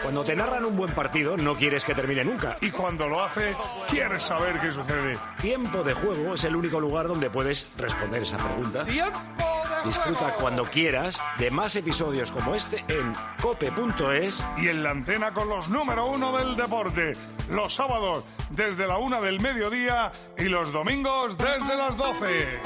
Cuando te narran un buen partido, no quieres que termine nunca. Y cuando lo hace, quieres saber qué sucede. Tiempo de Juego es el único lugar donde puedes responder esa pregunta. Disfruta cuando quieras de más episodios como este en cope.es y en la antena con los número 1 del deporte. Los sábados desde la 1 del mediodía y los domingos desde las 12.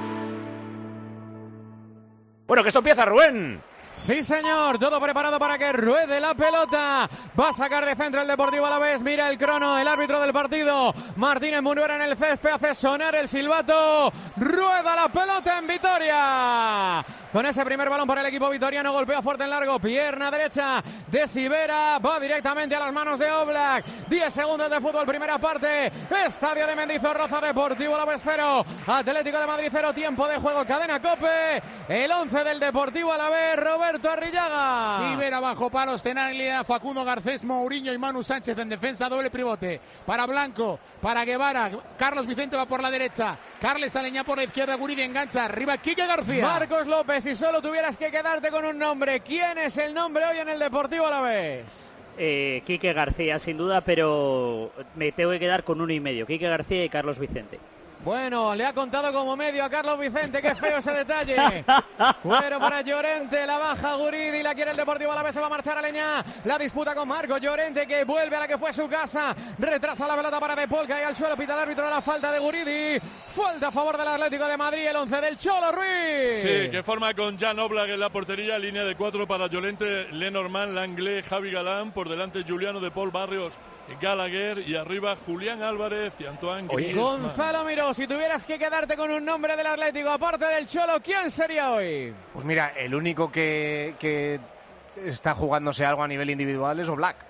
Bueno, que esto empieza, Rubén. Sí, señor, todo preparado para que ruede la pelota. Va a sacar de centro el Deportivo Alavés. Mira el crono, el árbitro del partido, Martínez Munuera, en el césped, hace sonar el silbato. Rueda la pelota en Vitoria. Con ese primer balón para el equipo vitoriano, golpea fuerte en largo, pierna derecha de Sivera, va directamente a las manos de Oblak. 10 segundos de fútbol, primera parte. Estadio de Mendizorroza, Deportivo Alavés 0, Atlético de Madrid 0, tiempo de juego, cadena COPE. El 11 del Deportivo Alavés, Roberto Arrillaga. Sivera bajo palos, Tenaglia, Facundo Garcés, Mourinho y Manu Sánchez en defensa, doble pivote. Para Blanco, para Guevara, Carlos Vicente va por la derecha, Carles Aleñá por la izquierda, Guridi engancha, arriba Quique García. Marcos López, si solo tuvieras que quedarte con un nombre, ¿quién es el nombre hoy en el Deportivo Alavés? Quique García, sin duda, pero me tengo que quedar con 1,5. Quique García y Carlos Vicente. Bueno, le ha contado como medio a Carlos Vicente, qué feo ese detalle. Cuero para Llorente, la baja Guridi, la quiere el Deportivo Alavés, se va a marchar Aleñá. La disputa con Marco Llorente, que vuelve a la que fue su casa. Retrasa la pelota para De Paul, cae al suelo, pita el árbitro la falta de Guridi. Falta a favor del Atlético de Madrid, el 11 del Cholo Ruiz. Sí, que forma con Jan Oblak en la portería, línea de 4 para Llorente, Lenormand, Langlais, Javi Galán, por delante Juliano, De Paul, Barrios, Gallagher y arriba Julián Álvarez y Antoine Griezmann. Gonzalo Miró, si tuvieras que quedarte con un nombre del Atlético aparte del Cholo, ¿quién sería hoy? Pues mira, el único que está jugándose algo a nivel individual es Oblak.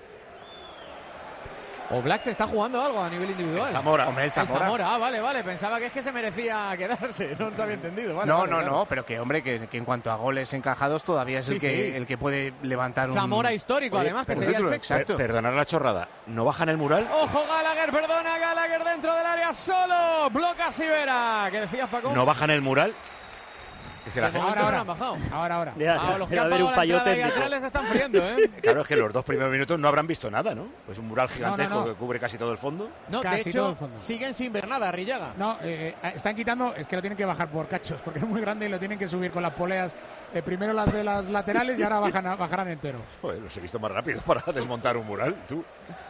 Oblak se está jugando algo a nivel individual. Zamora. Hombre, el Zamora. Vale. Pensaba que es que se merecía quedarse. No te había entendido. Vale, no, pero que hombre, que en cuanto a goles encajados todavía es el que puede levantar un... Zamora histórico, además, que sería el sexto. Exacto. Perdonar la chorrada. ¿No bajan el mural? Ojo, Gallagher, perdona, Gallagher dentro del área solo. Bloca Sivera. ¿Qué decías, Paco? ¿No bajan el mural? Es que la gente ahora han bajado. Ahora. Los que han pagado la entrada y atrás les están friendo, ¿eh? Claro, es que los 2 primeros minutos no habrán visto nada, ¿no? Pues un mural gigantesco que cubre casi todo el fondo. No, casi de hecho, siguen sin ver nada, Arrillaga. No, están quitando, es que lo tienen que bajar por cachos, porque es muy grande y lo tienen que subir con las poleas. Primero las de las laterales y ahora bajarán entero. Joder, los he visto más rápido para desmontar un mural, tú.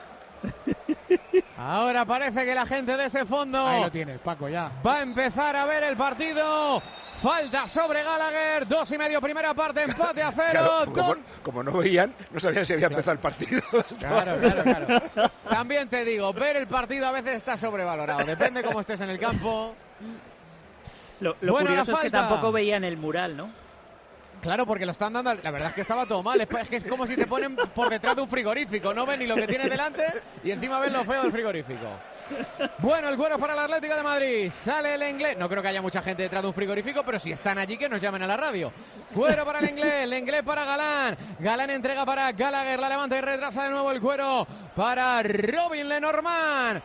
Ahora parece que la gente de ese fondo... Ahí lo tienes, Paco, ya. Va a empezar a ver el partido. Falta sobre Gallagher, 2,5 primera parte, empate a 0. Claro, como no veían, no sabían si había empezado el partido. Claro. También te digo, ver el partido a veces está sobrevalorado, depende cómo estés en el campo. Lo curioso es que tampoco veían el mural, ¿no? Claro, porque lo están dando. La verdad es que estaba todo mal. Es que es como si te ponen por detrás de un frigorífico. No ven ni lo que tienes delante y encima ven lo feo del frigorífico. Bueno, el cuero para el Atlético de Madrid. Sale el inglés. No creo que haya mucha gente detrás de un frigorífico, pero si están allí, que nos llamen a la radio. Cuero para el inglés para Galán. Galán entrega para Gallagher. La levanta y retrasa de nuevo el cuero para Robin Lenormand.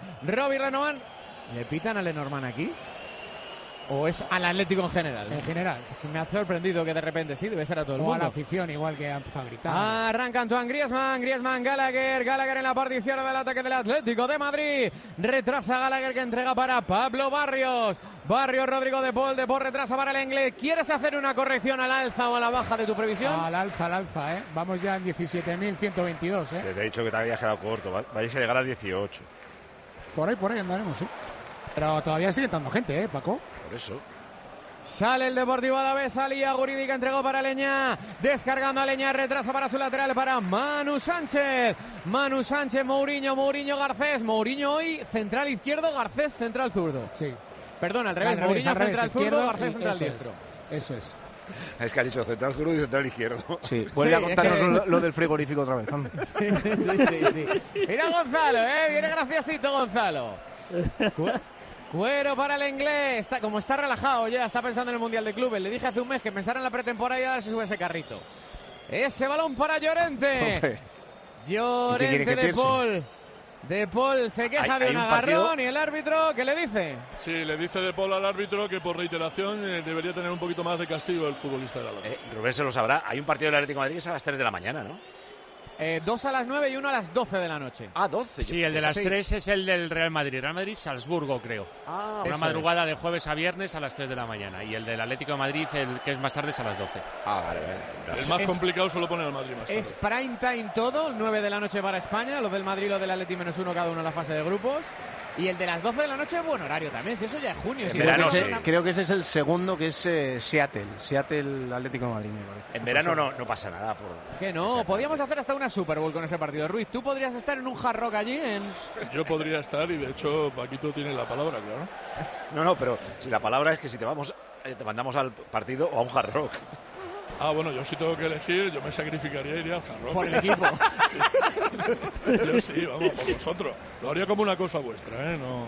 ¿Le pitan a Lenormand aquí? ¿O es al Atlético en general? En general. Es que me ha sorprendido que de repente sí, debe ser a todo el mundo. O a la afición, igual que ha empezado a gritar. Arranca Antoine Griezmann, Gallagher en la parte izquierda del ataque del Atlético de Madrid. Retrasa Gallagher, que entrega para Pablo Barrios. Rodrigo De Paul retrasa para el inglés. ¿Quieres hacer una corrección al alza o a la baja de tu previsión? Al alza, ¿eh? Vamos ya en 17.122, ¿eh? Se te ha dicho que te habías quedado corto, ¿vale? Vais a llegar a 18. Por ahí andaremos, sí. Pero todavía sigue entrando gente, Paco. Por eso. Sale el Deportivo Alavés, salía Guridi, que entregó para Aleñá, descargando a Aleñá, retrasa para su lateral para Manu Sánchez, Mourinho, Garcés, Mourinho hoy central izquierdo, Garcés central zurdo. Sí. Perdona, al revés, Mourinho central zurdo, Garcés central diestro. Eso es. Es que ha dicho central zurdo y central izquierdo. Sí, vuelve a contarnos lo del frigorífico otra vez. Sí. Mira Gonzalo, viene graciosito Gonzalo. Cuero para el inglés, como está relajado ya, está pensando en el Mundial de Clubes. Le dije hace un mes que pensara en la pretemporada y ahora se sube ese carrito. Ese balón para Llorente. Llorente de Paul. De Paul se queja de un agarrón y el árbitro, ¿qué le dice? Sí, le dice De Paul al árbitro que por reiteración debería tener un poquito más de castigo el futbolista de Alavés. Rubén se lo sabrá. Hay un partido del Atlético de Madrid que es a las 3 de la mañana, ¿no? 2 a las 9 y 1 a las 12 de la noche. Ah, 12. Sí, el de las 3 es el del Real Madrid. Real Madrid-Salzburgo, creo. Una madrugada de jueves a viernes a las 3 de la mañana. Y el del Atlético de Madrid, el que es más tarde, es a las 12. Vale. El más complicado solo pone el Madrid más tarde. Es prime time todo, 9 de la noche para España. Los del Madrid y los del Atlético -1 cada uno en la fase de grupos. Y el de las 12 de la noche, buen horario también, si eso ya es junio. Creo que ese es el segundo, que es Seattle Atlético de Madrid, me parece. En verano no pasa nada. Que no, podíamos hacer hasta una Super Bowl con ese partido. Ruiz, ¿tú podrías estar en un Hard Rock allí? Yo podría estar y de hecho Paquito tiene la palabra, claro. No, pero si la palabra es que si te mandamos al partido o a un Hard Rock. Ah, bueno, yo si tengo que elegir, yo me sacrificaría y iría al Hard Rock. Por el equipo. Yo sí, vamos, por vosotros. Lo haría como una cosa vuestra, No.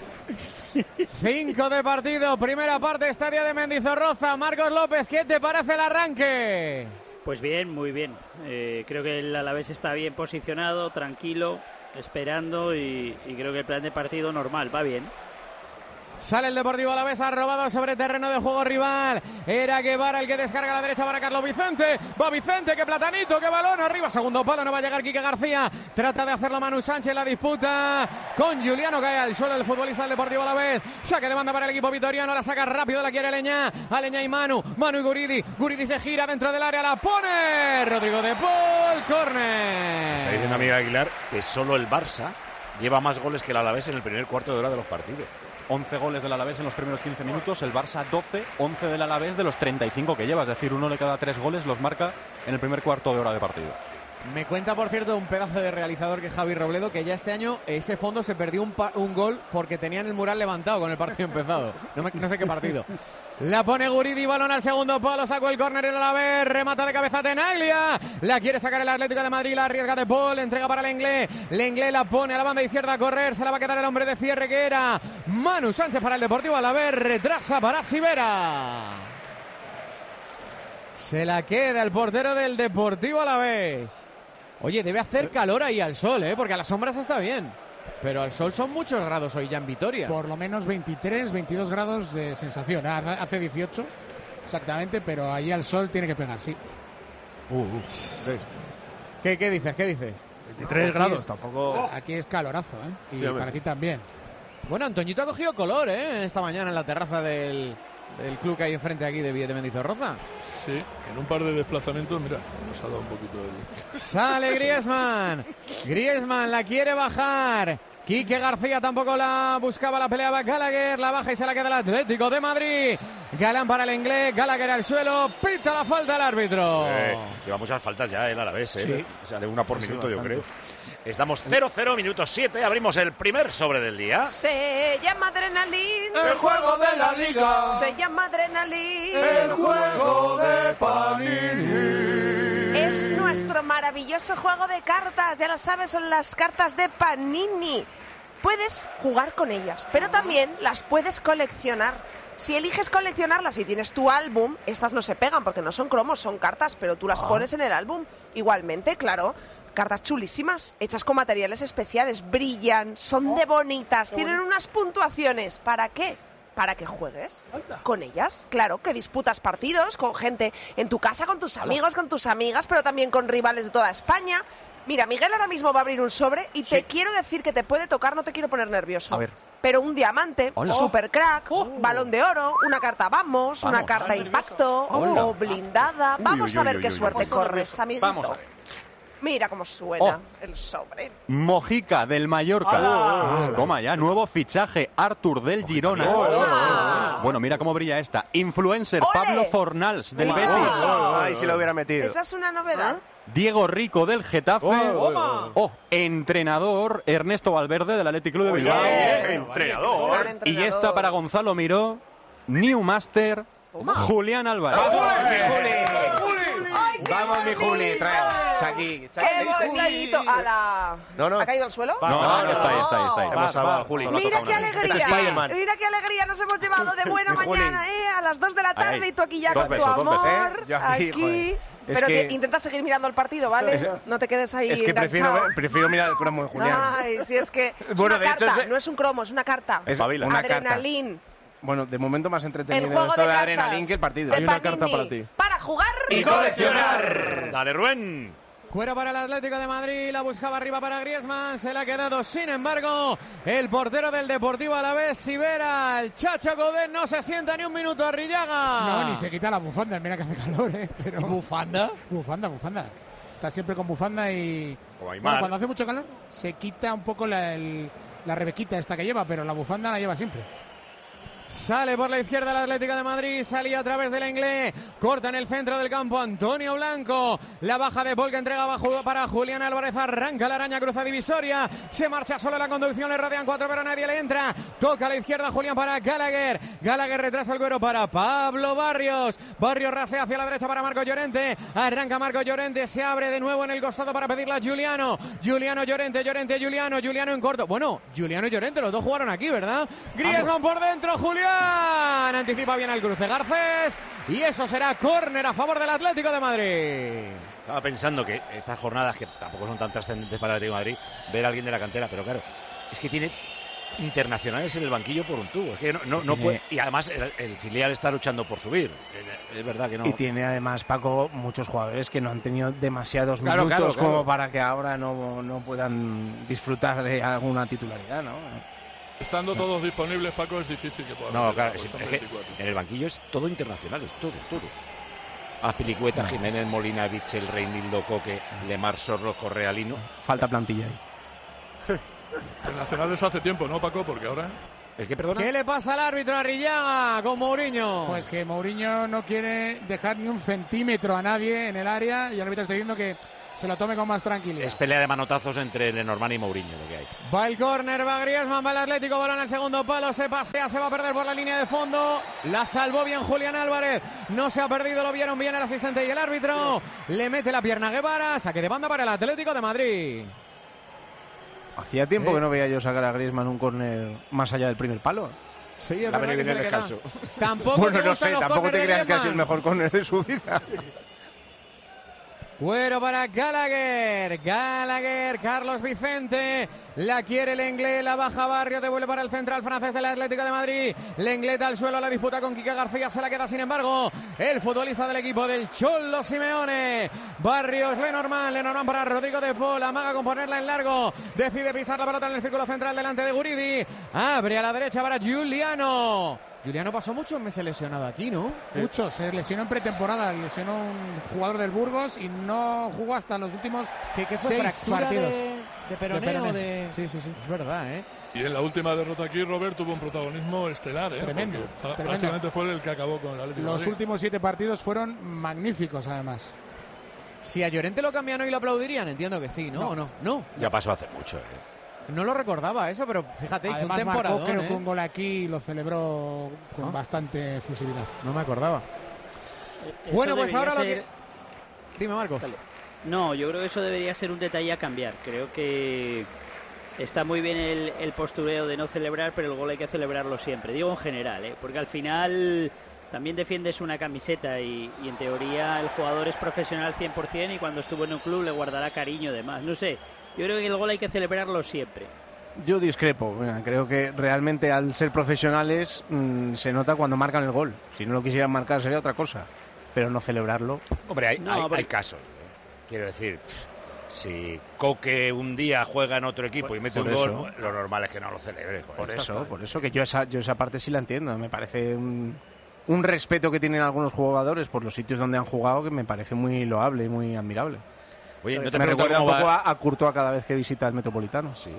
5 de partido, primera parte, estadio de Mendizorroza. Marcos López, ¿qué te parece el arranque? Pues bien, muy bien. Creo que el Alavés está bien posicionado, tranquilo, esperando y creo que el plan de partido normal, va bien. Sale el Deportivo Alavés, ha robado sobre terreno de juego rival. Era Guevara el que descarga a la derecha para Carlos Vicente. Va Vicente, qué platanito, qué balón. Arriba, segundo palo, no va a llegar Quique García. Trata de hacerlo Manu Sánchez, la disputa con Juliano. Cae al suelo el futbolista del Deportivo Alavés. Saque de banda para el equipo vitoriano. La saca rápido, la quiere Aleñá. Aleñá y Manu. Manu y Guridi. Guridi se gira dentro del área, la pone Rodrigo de Paul. Córner. Está diciendo amiga Aguilar que solo el Barça lleva más goles que el Alavés en el primer cuarto de hora de los partidos. 11 goles del Alavés en los primeros 15 minutos, el Barça 12, 11 del Alavés de los 35 que lleva, es decir, uno de cada 3 goles los marca en el primer cuarto de hora de partido. Me cuenta, por cierto, un pedazo de realizador que es Javi Robledo, que ya este año ese fondo se perdió un gol porque tenían el mural levantado con el partido empezado. No sé qué partido. La pone Guridi, balón al segundo palo, sacó el córner el Alavés, remata de cabeza Tenaglia, la quiere sacar el Atlético de Madrid, la arriesga de Paul, entrega para Lenglet la pone a la banda izquierda a correr, se la va a quedar el hombre de cierre que era Manu Sánchez para el Deportivo Alavés, retrasa para Sivera. Se la queda el portero del Deportivo Alavés. Oye, debe hacer calor ahí al sol, porque a las sombras está bien. Pero al sol son muchos grados hoy ya en Vitoria. Por lo menos 23, 22 grados de sensación. Hace 18 exactamente, pero ahí al sol tiene que pegar, sí. ¿Qué dices? 23 grados, tampoco... Aquí es calorazo, Y sí, para ti también. Bueno, Antoñito ha cogido color, esta mañana en la terraza del club que hay enfrente aquí de Mendizorroza. Sí, en un par de desplazamientos, mira, nos ha dado un poquito de... Sale Griezmann la quiere bajar. Quique García tampoco la buscaba, la peleaba Gallagher, la baja y se la queda el Atlético de Madrid. Galán para el inglés, Gallagher al suelo, pita la falta el árbitro. Lleva muchas faltas ya el Alavés, Sí. Sale una por minuto, yo creo. Estamos 0-0, minuto 7, abrimos el primer sobre del día. Se llama Adrenalina. El juego de la liga. Se llama Adrenalina. El juego de Panini. Es nuestro maravilloso juego de cartas. Ya lo sabes, son las cartas de Panini. Puedes jugar con ellas, pero también las puedes coleccionar. Si eliges coleccionarlas y tienes tu álbum, estas no se pegan porque no son cromos, son cartas, pero tú las pones en el álbum. Igualmente, claro. Cartas chulísimas, hechas con materiales especiales, brillan, son de bonitas, tienen unas puntuaciones. ¿Para qué? Para que juegues con ellas. Claro, que disputas partidos con gente en tu casa, con tus amigos, con tus amigas, pero también con rivales de toda España. Mira, Miguel ahora mismo va a abrir un sobre y te quiero decir que te puede tocar, no te quiero poner nervioso. A ver. Pero un diamante, super crack, balón de oro, una carta vamos, una carta impacto o blindada. Vamos a ver qué suerte corres, amiguito. Vamos a ver. Mira cómo suena el sobre. Mojica del Mallorca. Toma ya, nuevo fichaje, Artur del Girona. Bueno, mira cómo brilla esta. Influencer, Pablo Fornals del Betis. Ay, si lo hubiera metido. Esa es una novedad. Diego Rico del Getafe. Entrenador, Ernesto Valverde del Athletic Club de Bilbao. Entrenador. Y esta para Gonzalo Miró, Newmaster, Julián Álvarez. Vamos, mi Juli, trae. Chaqui. ¡Qué bonito! ¿Ha caído al suelo? No, está ahí. Hemos salvado al Juli. Mira qué alegría. Mira qué alegría nos hemos llevado de buena mañana, a las 2 de la tarde y tú aquí ya con tu amor. Yo aquí. Pero que intenta seguir mirando el partido, ¿vale? No te quedes ahí es que prefiero mirar el cromo de Julián. Ay, si es que es bueno, una carta, no es un cromo, es una carta. Es una Adrenalín. Bueno, de momento más entretenido el juego esto de cartas Adrenalín que el partido. Hay una carta para ti. Para jugar y coleccionar. Dale, Rubén. Cuero para el Atlético de Madrid, la buscaba arriba para Griezmann, se la ha quedado sin embargo el portero del Deportivo Alavés, Sivera, el Chacho Coudet no se sienta ni un minuto, Arrillaga. No, ni se quita la bufanda, mira que hace calor, Pero... ¿Bufanda? Bufanda. Está siempre con bufanda y bueno, cuando hace mucho calor se quita un poco la rebequita esta que lleva, pero la bufanda la lleva siempre. Sale por la izquierda el Atlético de Madrid, salía a través del Inglés, corta en el centro del campo Antonio Blanco, la baja de Paul que entregaba para Julián Álvarez, arranca la araña, cruza divisoria, se marcha solo la conducción, le rodean 4 pero nadie le entra, toca a la izquierda Julián para Gallagher retrasa el Cuero para Pablo Barrios rasea hacia la derecha para Marco Llorente, arranca Marco Llorente, se abre de nuevo en el costado para pedirle a Juliano Llorente, Juliano en corto, bueno, Juliano y Llorente, los dos jugaron aquí, ¿verdad? Griezmann por dentro, Julián anticipa bien el cruce Garcés y eso será córner a favor del Atlético de Madrid. Estaba pensando que estas jornadas, que tampoco son tan trascendentes para el Atlético de Madrid, ver a alguien de la cantera, pero claro, es que tiene internacionales en el banquillo por un tubo. Es que no puede, y además el filial está luchando por subir. Es verdad que no. Y tiene además, Paco, muchos jugadores que no han tenido demasiados minutos como para que ahora no puedan disfrutar de alguna titularidad, ¿no? Estando todos disponibles, Paco, es difícil que puedan. No, claro, es que en el banquillo es todo internacional, es todo. Azpilicueta, Jiménez, Molina, Bitzel, Reinildo, Coque, Lemar, Sorros, Correalino. Falta plantilla ahí. Internacionales hace tiempo, ¿no, Paco? Porque ahora... ¿El qué, perdona? ¿Qué le pasa al árbitro Arrillaga con Mourinho? Pues que Mourinho no quiere dejar ni un centímetro a nadie en el área y el árbitro está diciendo que se lo tome con más tranquilidad. Es pelea de manotazos entre Lenormand y Mourinho lo que hay. Va el córner, va Griezmann, va el Atlético, balón al segundo palo, se pasea, se va a perder por la línea de fondo. La salvó bien Julián Álvarez, no se ha perdido, lo vieron bien el asistente y el árbitro. Le mete la pierna a Guevara, saque de banda para el Atlético de Madrid. Hacía tiempo que no veía yo sacar a Griezmann un córner más allá del primer palo. Sí, es verdad que se le queda. Tampoco bueno, no sé, tampoco te creas que ha sido el mejor córner de su vida. Cuero para Gallagher, Carlos Vicente, la quiere Lenglet, la baja Barrio, devuelve para el central francés del Atlético de Madrid, Lenglet al suelo, la disputa con Quique García, se la queda sin embargo el futbolista del equipo del Cholo Simeone, Barrios, Lenormand para Rodrigo de Paul, amaga con ponerla en largo, decide pisar la pelota en el círculo central delante de Guridi, abre a la derecha para Juliano pasó muchos meses lesionado aquí, ¿no? Mucho, se lesionó en pretemporada, lesionó un jugador del Burgos y no jugó hasta los últimos 6 partidos. ¿De peroneo? Sí, es verdad, ¿eh? Y en la última derrota aquí, Robert tuvo un protagonismo estelar, ¿eh? Tremendo. Prácticamente fue el que acabó con el Atlético de Madrid. Los últimos 7 partidos fueron magníficos, además. Si a Llorente lo cambian hoy, ¿lo aplaudirían? Entiendo que sí, ¿no? ¿O no? No. Ya pasó hace mucho, No lo recordaba eso, pero fíjate, hizo un temporadón, creo que un gol aquí lo celebró con bastante efusividad. No me acordaba. Bueno, pues ahora lo que... Dime, Marcos. No, yo creo que eso debería ser un detalle a cambiar. Creo que está muy bien el postureo de no celebrar, pero el gol hay que celebrarlo siempre. Digo en general, porque al final también defiendes una camiseta y en teoría el jugador es profesional 100% y cuando estuvo en un club le guardará cariño además. No sé, yo creo que el gol hay que celebrarlo siempre. Yo discrepo, creo que realmente al ser profesionales se nota cuando marcan el gol. Si no lo quisieran marcar sería otra cosa, pero no celebrarlo. Hombre, hay casos, Quiero decir, si Coque un día juega en otro equipo y mete un gol, lo normal es que no lo celebre. Joder, por eso que yo esa parte sí la entiendo. Me parece un respeto que tienen algunos jugadores por los sitios donde han jugado que me parece muy loable y muy admirable. Oye, ¿no te me recuerda un poco a Courtois cada vez que visita el Metropolitano. Sí.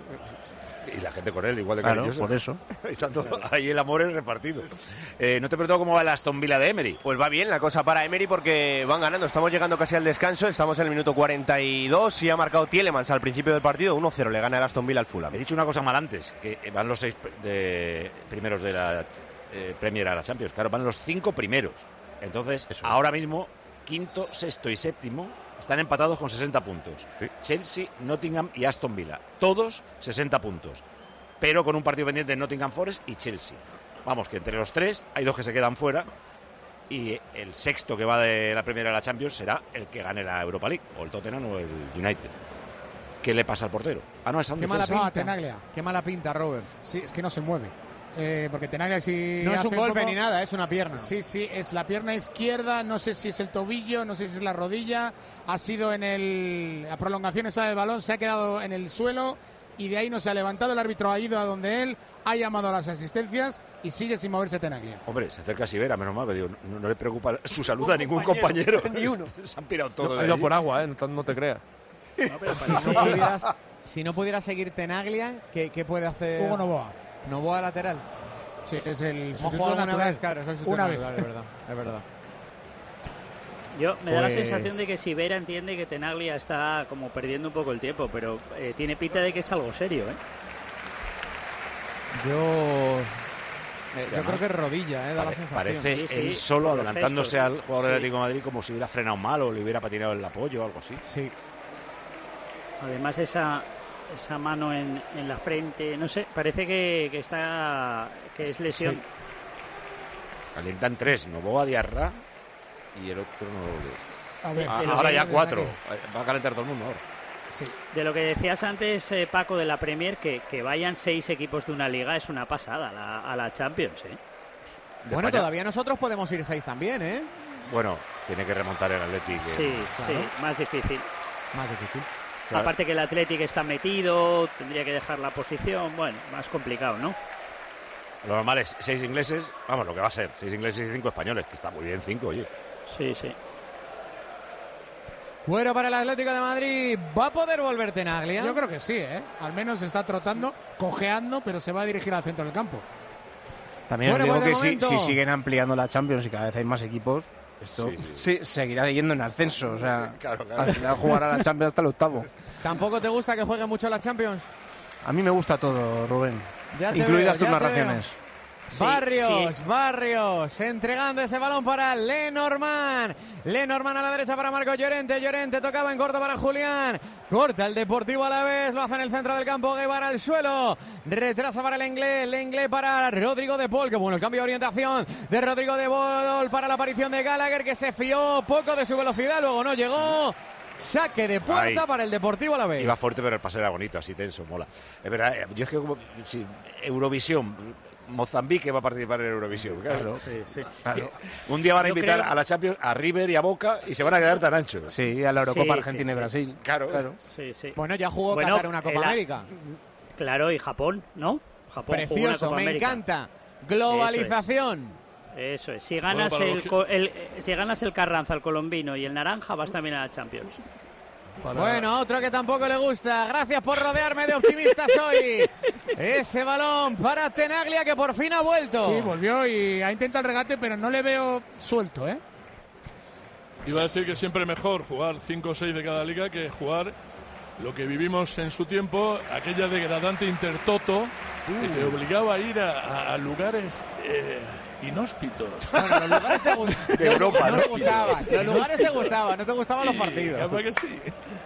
Y la gente con él, igual de claro, cariñosa. Por eso. Ahí el amor es repartido. ¿No te pregunto cómo va el Aston Villa de Emery? Pues va bien la cosa para Emery porque van ganando. Estamos llegando casi al descanso. Estamos en el minuto 42 y ha marcado Tielemans al principio del partido. 1-0 le gana el Aston Villa al Fulham. He dicho una cosa mal antes, que van los 6 primeros de la Premier a la Champions. Claro, van los 5 primeros. Entonces, ahora mismo, quinto, sexto y séptimo están empatados con 60 puntos. Sí. Chelsea, Nottingham y Aston Villa. Todos 60 puntos. Pero con un partido pendiente de Nottingham Forest y Chelsea. Vamos, que entre los 3 hay 2 que se quedan fuera. Y el sexto que va de la Premier a la Champions será el que gane la Europa League. O el Tottenham o el United. ¿Qué le pasa al portero? No, es Qué mala pinta, Tenaglia. Qué mala pinta, Robert. Sí, es que no se mueve. porque Tenaglia sí no es hace un golpe poco. ni nada, es una pierna. Sí, es la pierna izquierda, no sé si es el tobillo, no sé si es la rodilla, ha sido la prolongación esa del balón, se ha quedado en el suelo y de ahí no se ha levantado, el árbitro ha ido a donde él, ha llamado a las asistencias y sigue sin moverse Tenaglia. Hombre, se acerca Sivera, menos mal, digo, no le preocupa su salud a ningún compañero. Ni uno. Se han pirado todos. Ha ido por agua, no te creas. Si no pudiera seguir Tenaglia, ¿qué puede hacer? Hugo Novoa. Novoa lateral. Sí, es el Hemos sustituto jugado una natural. vez, claro, eso es Una natural, vez. es verdad. Me da la Pues- sensación de que Sivera entiende que Tenaglia está como perdiendo un poco el tiempo, pero tiene pinta de que es algo serio, ¿eh? Yo creo que es rodilla, da la sensación. Parece Sí, él solo por los adelantándose gestos. al jugador Sí. del Atlético de Madrid como si hubiera frenado mal o le hubiera patinado el apoyo o algo así. Sí. Además esa mano en la frente, no sé, parece que es lesión. Sí. Calientan 3, Novoa, Diarra y el otro no. A ver, Ahora ya 4. aquí. Va a calentar todo el mundo ahora. sí. De lo que decías antes, Paco, de la Premier, que vayan 6 equipos de una liga es una pasada a la Champions, ¿eh? Bueno, España. todavía nosotros podemos ir 6 también, ¿eh? Bueno, tiene que remontar el Atlético. Sí, claro. sí, más difícil. Más difícil. Claro. Aparte que el Athletic está metido, tendría que dejar la posición, bueno, más complicado, ¿no? Lo normal es 6 ingleses, vamos, lo que va a ser, 6 ingleses y 5 españoles, que está muy bien 5, oye. Sí, sí. Bueno, para el Atlético de Madrid, ¿va a poder volver Tenaglia? Yo creo que sí, ¿eh? Al menos está trotando, cojeando, pero se va a dirigir al centro del campo. También Bueno, os digo pues de que momento- si siguen ampliando la Champions y cada vez hay más equipos, esto Sí. seguirá yendo en ascenso. O sea, Claro. al final jugará la Champions hasta el octavo. ¿Tampoco te gusta que juegue mucho la Champions? A mí me gusta todo, Rubén. Ya te Incluidas veo, tus ya te narraciones. Sí, Barrios, entregando ese balón para Lenormand. Lenormand a la derecha para Marco Llorente. Llorente tocaba en corto para Julián. Corta el Deportivo Alavés, lo hace en el centro del campo. Guevara al suelo. Retrasa para el inglés para Rodrigo de Paul. Que bueno, el cambio de orientación de Rodrigo de Paul para la aparición de Gallagher, que se fió poco de su velocidad, luego no llegó. Saque de puerta para el Deportivo Alavés. Iba fuerte, pero el pase era bonito, así tenso, mola. Es verdad, yo es que como si Eurovisión, Mozambique va a participar en Eurovisión. Claro. Claro. Un día van a Yo invitar creo- a la Champions a River y a Boca y se van a quedar tan anchos. Sí, a la Eurocopa Sí, Argentina sí, y Brasil. Claro. Sí, sí. Bueno, ya jugó Bueno, Qatar una Copa América. Claro, y Japón, ¿no? Japón jugó una Precioso, Copa me América. encanta. Globalización. Eso es. Si ganas, Bueno, si ganas el Carranza, el colombino y el naranja, vas también a la Champions. Bueno, otro que tampoco le gusta. Gracias por rodearme de optimistas hoy. Ese balón para Tenaglia, que por fin ha vuelto. Sí, volvió y ha intentado el regate, pero no le veo suelto, ¿eh? Iba a decir que siempre es mejor jugar 5 o 6 de cada liga que jugar lo que vivimos en su tiempo, aquella degradante Intertoto, que te obligaba a ir a lugares inhóspitos. Bueno, los lugares De Europa, no ¿no? te gustaban. Los lugares te gustaban, no te gustaban los Sí, partidos. capaz que sí.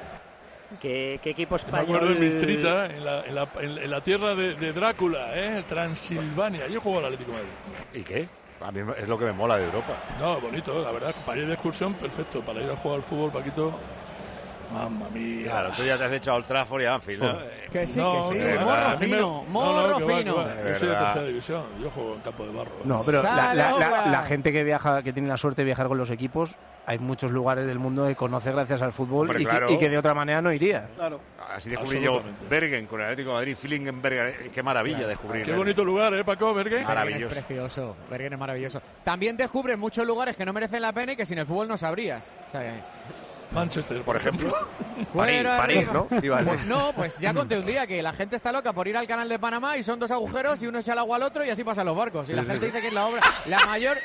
¿Qué equipo Me español? acuerdo en Mistrita, en la tierra de Drácula, Transilvania. Yo juego al Atlético de Madrid. ¿Y qué? A mí es lo que me mola de Europa. No, bonito, la verdad. Para ir de excursión, perfecto. Para ir a jugar al fútbol, Paquito. Mamma mía. Claro, tú ya te has hecho a Old Trafford y a Anfield, ¿no? Que sí, No, que sí. de verdad. Morro a mí me- fino, no, morro que va, fino. que va. Yo soy de verdad. tercera división. Yo juego en campo de barro. No, pero Sale, Oba. la gente que viaja, que tiene la suerte de viajar con los equipos, hay muchos lugares del mundo que conoce gracias al fútbol Hombre, y, claro. y que de otra manera no iría. Así descubrí yo Absolutamente. Bergen con el Atlético de Madrid, Fillingenberg. Qué maravilla descubrir. Qué bonito lugar, Paco, Bergue. Bergen Maravilloso. es precioso, Bergen es maravilloso. También descubres muchos lugares que no merecen la pena y que sin el fútbol no sabrías. O sea, Manchester, Por ejemplo. París, París, ¿no? Iba a decir. No, pues ya conté un día que la gente está loca por ir al canal de Panamá y son 2 agujeros y uno echa el agua al otro y así pasan los barcos. Y la gente dice que es la obra, la mayor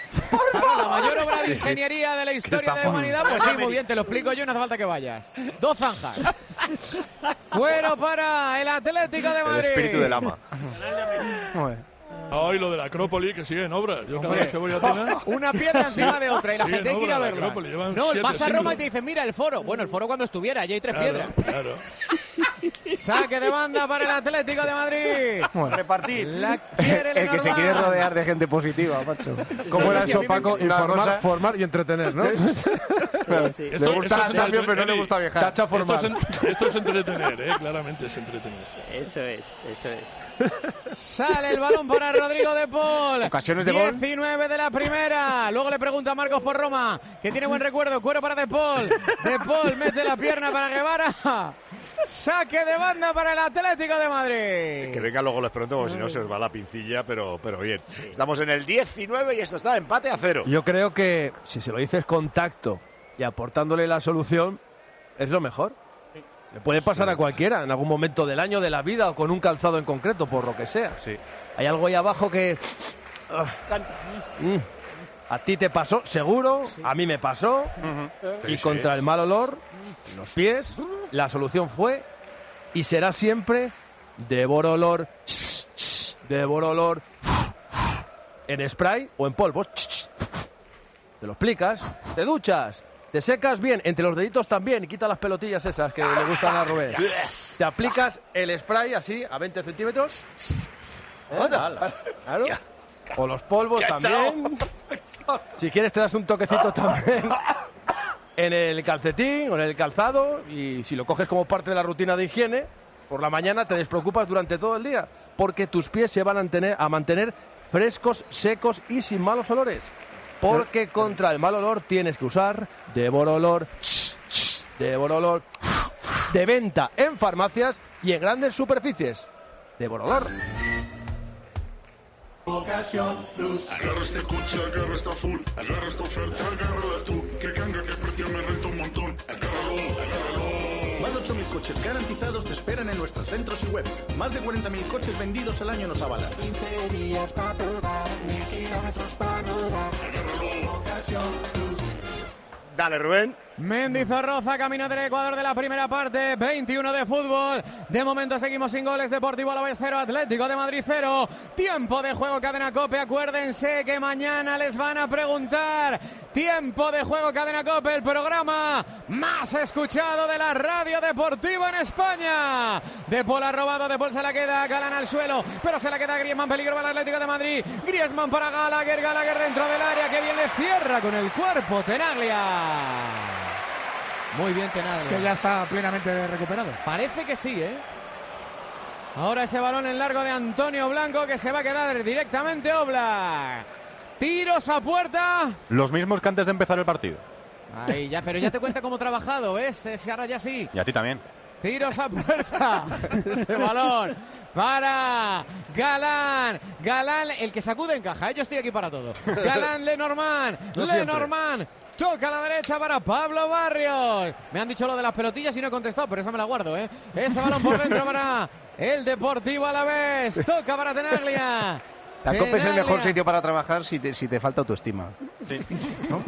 obra de ingeniería de la historia de la humanidad. Pues sí, muy bien, te lo explico yo, no hace falta que vayas. 2 zanjas. Cuero para el Atlético de El Madrid. espíritu del ama. Joder. Hoy lo de la Acrópolis, que sigue en obras. Yo cada Hombre. vez que voy a Atenas... Una piedra encima de otra y la Sigue gente en hay que ir a obra la verla. Acrópolis, llevan No, 7 vas a Roma y siglos. te dicen, mira el foro. Bueno, el foro cuando estuviera, allí hay 3 piedras. Claro. Saque de banda para el Atlético de Madrid. Bueno, repartir. La quiere El que se quiere rodear de gente positiva, macho. ¿Cómo era eso, Paco? Informar, formar y entretener, ¿no? Sí. Le gusta la Champions, pero no le gusta viajar. Tacha formar. Esto es entretener, claramente es entretener. Eso es. Sale el balón para Rodrigo de Paul. Ocasiones de gol. 19 de la primera. Luego le pregunta a Marcos por Roma, que tiene buen recuerdo. Cuero para de Paul. De Paul mete la pierna para Guevara. Saque de banda para el Atlético de Madrid. Que venga, luego les pregunto, porque si no se os va la pincilla, pero bien. Sí. Estamos en el 19 y esto está empate a 0. Yo creo que si se lo dices con tacto y aportándole la solución, es lo mejor. Sí. Le puede pasar a cualquiera en algún momento del año, de la vida, o con un calzado en concreto, por lo que sea. Sí. Hay algo ahí abajo que... A ti te pasó, seguro, sí. A mí me pasó, y contra el mal olor, los pies, la solución fue y será siempre Deborolor, en spray o en polvos. Te lo explicas, te duchas, te secas bien, entre los deditos también, y quita las pelotillas esas que le gustan a Rubén. Te aplicas el spray así, a 20 centímetros. Claro. O los polvos también. Si quieres te das un toquecito también en el calcetín o en el calzado, y si lo coges como parte de la rutina de higiene, por la mañana te despreocupas durante todo el día, porque tus pies se van a mantener frescos, secos y sin malos olores. Porque contra el mal olor tienes que usar Deborolor, de venta en farmacias y en grandes superficies. Deborolor. Ocasión Plus. Agarra este coche, agarra esta full, agarra esta oferta, agárrala tú. Que canga, que precio me renta un montón. Agárralo. Más de 8.000 coches garantizados te esperan en nuestros centros y web. Más de 40.000 coches vendidos al año nos avalan. 15 días para probar, 1.000 kilómetros para rodar. Agárralo. Ocasión Plus. Dale, Rubén. Mendizorroza, camino del Ecuador de la primera parte, 21 de fútbol. De momento seguimos sin goles. Deportivo Alavés 0, Atlético de Madrid 0. Tiempo de juego, Cadena COPE. Acuérdense que mañana les van a preguntar. Tiempo de juego, Cadena COPE, el programa más escuchado de la radio deportiva en España. De Paul ha robado, De Paul se la queda, Galán al suelo, pero se la queda Griezmann, peligro para el Atlético de Madrid. Griezmann para Gallagher dentro del área, que bien le cierra con el cuerpo Tenaglia. Muy bien Tenaglia. Que ya está plenamente recuperado. Parece que sí, ¿eh? Ahora ese balón en largo de Antonio Blanco, que se va a quedar directamente Oblak. Tiros a puerta. Los mismos que antes de empezar el partido. Ahí ya, pero ya te cuenta cómo ha trabajado, ¿ves? Ahora ya sí. Y a ti también. Tiros a puerta. Ese balón para Galán. Galán, el que sacude encaja. Yo estoy aquí para todo. Galán, Lenormand. Lenormand. Toca a la derecha para Pablo Barrios. Me han dicho lo de las pelotillas y no he contestado, pero esa me la guardo, ¿eh? Ese balón por dentro para el Deportivo Alavés. Toca para Tenaglia. La COPE es el mejor sitio para trabajar si te falta autoestima. Sí. ¿No?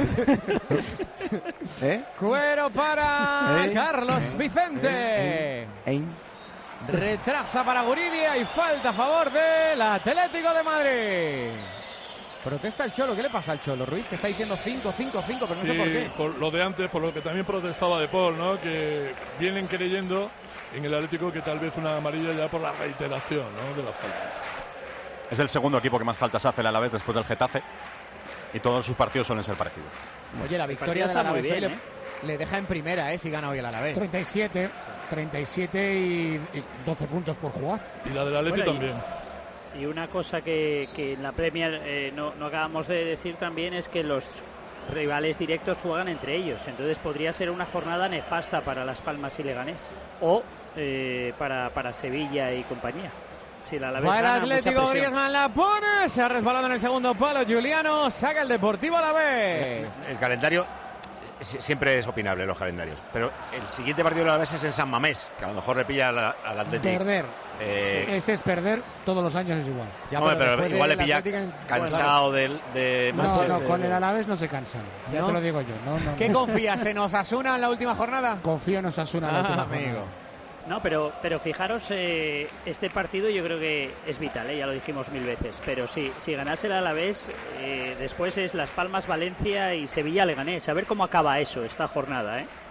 ¿Eh? Cuero para Carlos Vicente. Retrasa para Guridia y falta a favor del Atlético de Madrid. Protesta el Cholo. ¿Qué le pasa al Cholo, Ruiz? Que está diciendo 5, pero no sé por qué. Por lo de antes, por lo que también protestaba De Paul, ¿no? Que vienen creyendo en el Atlético que tal vez una amarilla ya por la reiteración, ¿no? De las faltas. Es el segundo equipo que más faltas hace el Alavés después del Getafe, y todos sus partidos suelen ser parecidos. Oye, la victoria del Alavés hoy le deja en primera, si gana hoy el Alavés. 37 y 12 puntos por jugar. Y la del Atlético también. Y una cosa que en la Premier no acabamos de decir también es que los rivales directos juegan entre ellos. Entonces podría ser una jornada nefasta para Las Palmas y Leganés. O para Sevilla y compañía. Si la Alavés va el gana, Atlético, Griezmann la pone. Se ha resbalado en el segundo palo Juliano. Saca el Deportivo Alavés. El calendario siempre es opinable, los calendarios. Pero el siguiente partido de Alavés es en San Mamés, que a lo mejor le pilla al Atlético. Perder. Ese es perder, todos los años es igual. Ya, pero igual le pilla cansado de Manchester. No, con el Alavés no se cansan. Ya te lo digo yo. No. ¿Qué confías? ¿En Osasuna en la última jornada? Confío en Osasuna en la última jornada. No, pero fijaros, este partido yo creo que es vital, ya lo dijimos 1000 veces. Pero sí, si ganase el Alavés, después es Las Palmas, Valencia y Sevilla Leganés. A ver cómo acaba eso, esta jornada,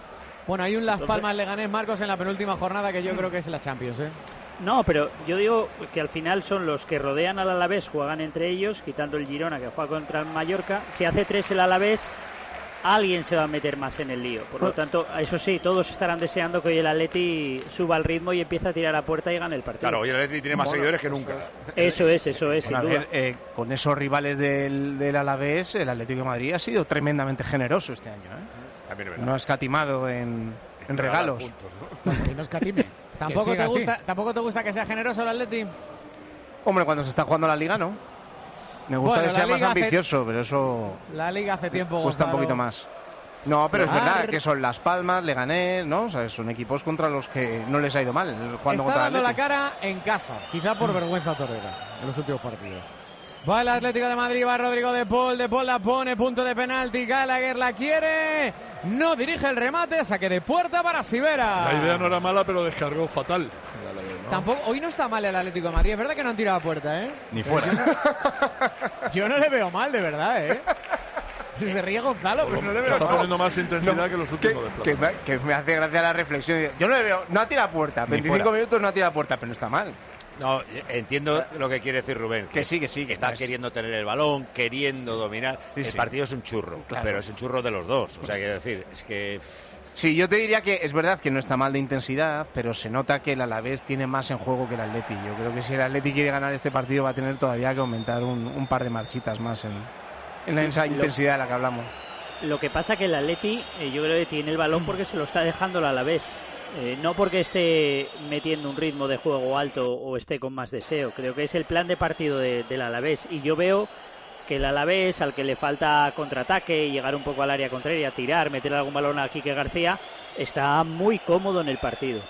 Bueno, hay un Las Palmas Leganés, Marcos, en la penúltima jornada que yo creo que es la Champions, ¿eh? No, pero yo digo que al final son los que rodean al Alavés, juegan entre ellos, quitando el Girona que juega contra el Mallorca. Si hace 3 el Alavés, alguien se va a meter más en el lío. Por lo tanto, eso sí, todos estarán deseando que hoy el Atleti suba al ritmo y empiece a tirar a puerta y gane el partido. Claro, hoy el Atleti tiene más seguidores que nunca. Eso es, sin Bueno, duda. Con esos rivales del Alavés, el Atlético de Madrid ha sido tremendamente generoso este año, ¿eh? No ha escatimado en regalos. Puntos, ¿no? Pues que no escatime. ¿Tampoco te gusta que sea generoso el Atleti? Hombre, cuando se está jugando la Liga, ¿no? Me gusta que sea más ambicioso, pero eso... La Liga hace tiempo, cuesta un poquito más. No, pero es Claro. verdad que son Las Palmas, Leganés, ¿no? O sea, son equipos contra los que no les ha ido mal jugando Está contra dando el la Atleti. cara en casa, quizá por vergüenza torera en los últimos partidos. Va el Atlético de Madrid, va Rodrigo de Paul la pone, punto de penalti, Gallagher la quiere, no dirige el remate, saque de puerta para Sivera. La idea no era mala, pero descargó fatal. ¿No? Tampoco, hoy no está mal el Atlético de Madrid, es verdad que no han tirado a puerta, ¿eh? Ni fuera. Yo no le veo mal, de verdad, ¿eh? Se ríe Gonzalo, pero no le veo Está mal. poniendo más intensidad que los últimos desplazamientos. Que me hace gracia la reflexión. Yo no le veo, no ha tirado a puerta, Ni 25 fuera. minutos no ha tirado a puerta, pero no está mal. No, entiendo lo que quiere decir Rubén. Que sí, que está no es- queriendo tener el balón, queriendo dominar. Sí, el sí. partido es un churro, Claro. pero es un churro de los dos. O sea, quiero decir, es que... Sí, yo te diría que es verdad que no está mal de intensidad, pero se nota que el Alavés tiene más en juego que el Atleti. Yo creo que si el Atleti quiere ganar este partido va a tener todavía que aumentar un par de marchitas más en esa intensidad de la que hablamos. Lo que pasa que el Atleti, yo creo que tiene el balón porque se lo está dejando el Alavés. No porque esté metiendo un ritmo de juego alto o esté con más deseo. Creo que es el plan de partido del Alavés. Y yo veo que el Alavés, al que le falta contraataque, llegar un poco al área contraria, tirar, meter algún balón a Quique García, está muy cómodo en el partido.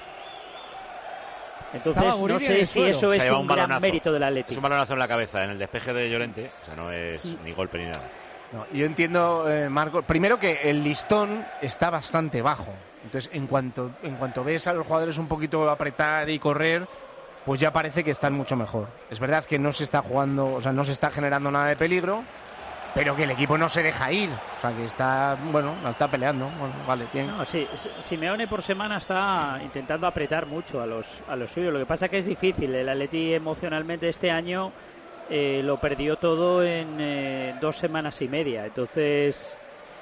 Entonces no sé si eso Se es lleva un gran balonazo. mérito del Atleti. Es un balonazo en la cabeza, en el despeje de Llorente. O sea, no es ni golpe ni nada. No, yo entiendo, Marco, primero que el listón está bastante bajo. Entonces, en cuanto ves a los jugadores un poquito apretar y correr, pues ya parece que están mucho mejor. Es verdad que no se está jugando, o sea, no se está generando nada de peligro, pero que el equipo no se deja ir. O sea, que está, bueno, la está peleando. Bueno, vale, bien. No, sí, Simeone por semana está intentando apretar mucho a los suyos. Lo que pasa que es difícil. El Atleti emocionalmente este año lo perdió todo en 2 semanas y media. Entonces,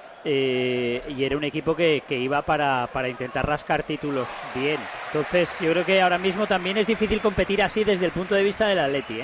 y era un equipo que iba para intentar rascar títulos bien. Entonces, yo creo que ahora mismo también es difícil competir así desde el punto de vista del Atleti, ¿eh?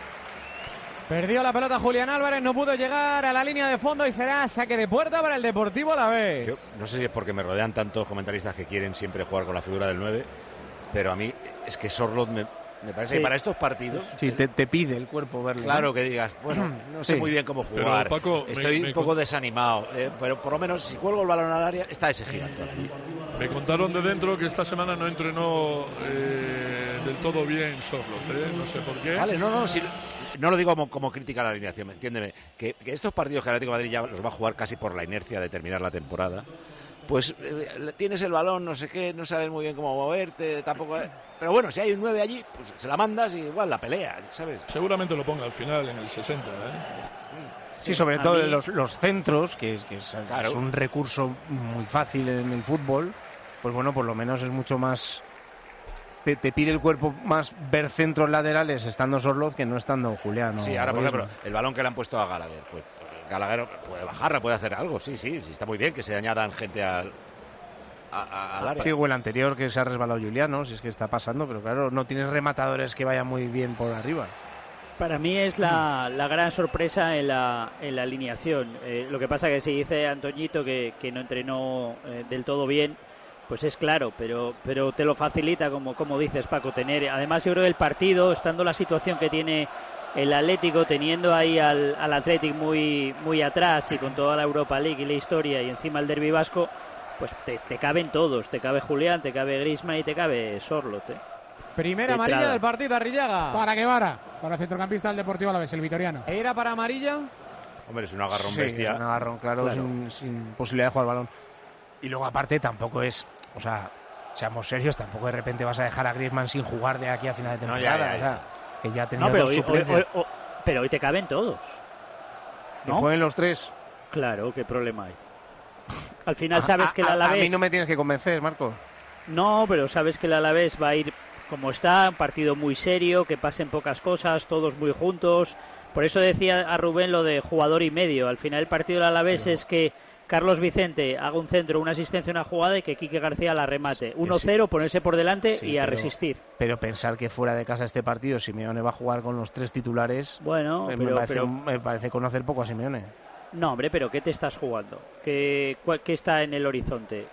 Perdió la pelota Julián Álvarez, no pudo llegar a la línea de fondo y será saque de puerta para el Deportivo Alavés. Yo no sé si es porque me rodean tantos comentaristas que quieren siempre jugar con la figura del 9, pero a mí es que Sorloth me parece Sí. que para estos partidos... Sí, te pide el cuerpo verlo. Claro, ¿no? que digas, bueno, no sé Sí. muy bien cómo Pero, jugar, Paco, estoy me un poco desanimado, pero por lo menos si cuelgo el balón al área, está ese gigante ahí. Me contaron de dentro que esta semana no entrenó del todo bien Sorloth, no sé por qué. Vale, no lo digo como crítica a la alineación, entiéndeme, que estos partidos que el Atlético de Madrid ya los va a jugar casi por la inercia de terminar la temporada, pues tienes el balón, no sé qué, no sabes muy bien cómo moverte, tampoco... Pero bueno, si hay un 9 allí, pues se la mandas y igual la pelea, ¿sabes? Seguramente lo ponga al final, en el 60, Sí, sobre a todo mí- los centros, que es Claro. un recurso muy fácil en el fútbol, pues bueno, por lo menos es mucho más... Te pide el cuerpo más ver centros laterales estando Sorloth que no estando Julián. Sí, o ahora por Griezmann. ejemplo, el balón que le han puesto a Gallagher, pues Gallagher puede bajarla, puede hacer algo, sí, está muy bien que se añadan gente al área. Sí, o el anterior que se ha resbalado Juliano, si es que está pasando, pero claro, no tienes rematadores que vayan muy bien por arriba. Para mí es la gran sorpresa en la alineación. Lo que pasa que si dice Antoñito que no entrenó del todo bien, pues es claro, pero te lo facilita, como dices, Paco, tener. Además, yo creo que el partido, estando la situación que tiene el Atlético, teniendo ahí al Athletic muy atrás y con toda la Europa League y la historia y encima el derbi vasco, pues te caben todos. Te cabe Julián, te cabe Griezmann y te cabe Sorloth, ¿eh? Primera De amarilla entrada. del partido, Arrillaga. Para Guevara, para el centrocampista del Deportivo Alavés, el vitoriano. ¿Era para amarilla? Hombre, es un agarrón Sí, bestia. un agarrón, claro. Sin posibilidad de jugar al balón. Y luego aparte tampoco es, o sea, seamos serios, tampoco de repente vas a dejar a Griezmann sin jugar de aquí a final de No, temporada. ya. O sea, que ya ha tenido No, pero dos hoy, suplencias. pero hoy te caben todos. ¿No? ¿Jueguen los tres? Claro, qué problema hay. Al final sabes que el Alavés... A mí no me tienes que convencer, Marco. No, pero sabes que el Alavés va a ir como está, un partido muy serio, que pasen pocas cosas, todos muy juntos. Por eso decía a Rubén lo de jugador y medio. Al final el partido del Alavés es que Carlos Vicente haga un centro, una asistencia, una jugada y que Quique García la remate. 1-0, ponerse por delante y a resistir. Pero pensar que fuera de casa este partido Simeone va a jugar con los 3 titulares, bueno, me parece conocer poco a Simeone. No, hombre, pero ¿qué te estás jugando? ¿Qué está en el horizonte?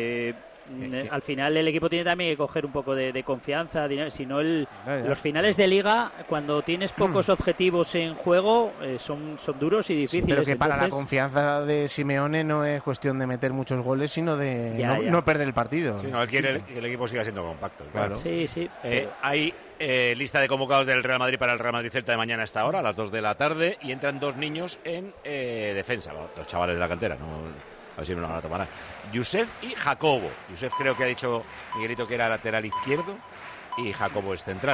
Al final el equipo tiene también que coger un poco de confianza, si no los finales de liga, cuando tienes pocos objetivos en juego, son duros y difíciles. Sí, pero que para la confianza de Simeone no es cuestión de meter muchos goles, sino de no perder el partido. Sí, no, él quiere que el equipo siga siendo compacto. Claro. Sí. Hay lista de convocados del Real Madrid para el Real Madrid-Celta de mañana a esta hora, a las 2 de la tarde, y entran 2 niños en defensa, 2 chavales de la cantera, a ver si me lo van a tomar. Yusef y Jacobo. Yusef creo que ha dicho Miguelito que era lateral izquierdo y Jacobo es central.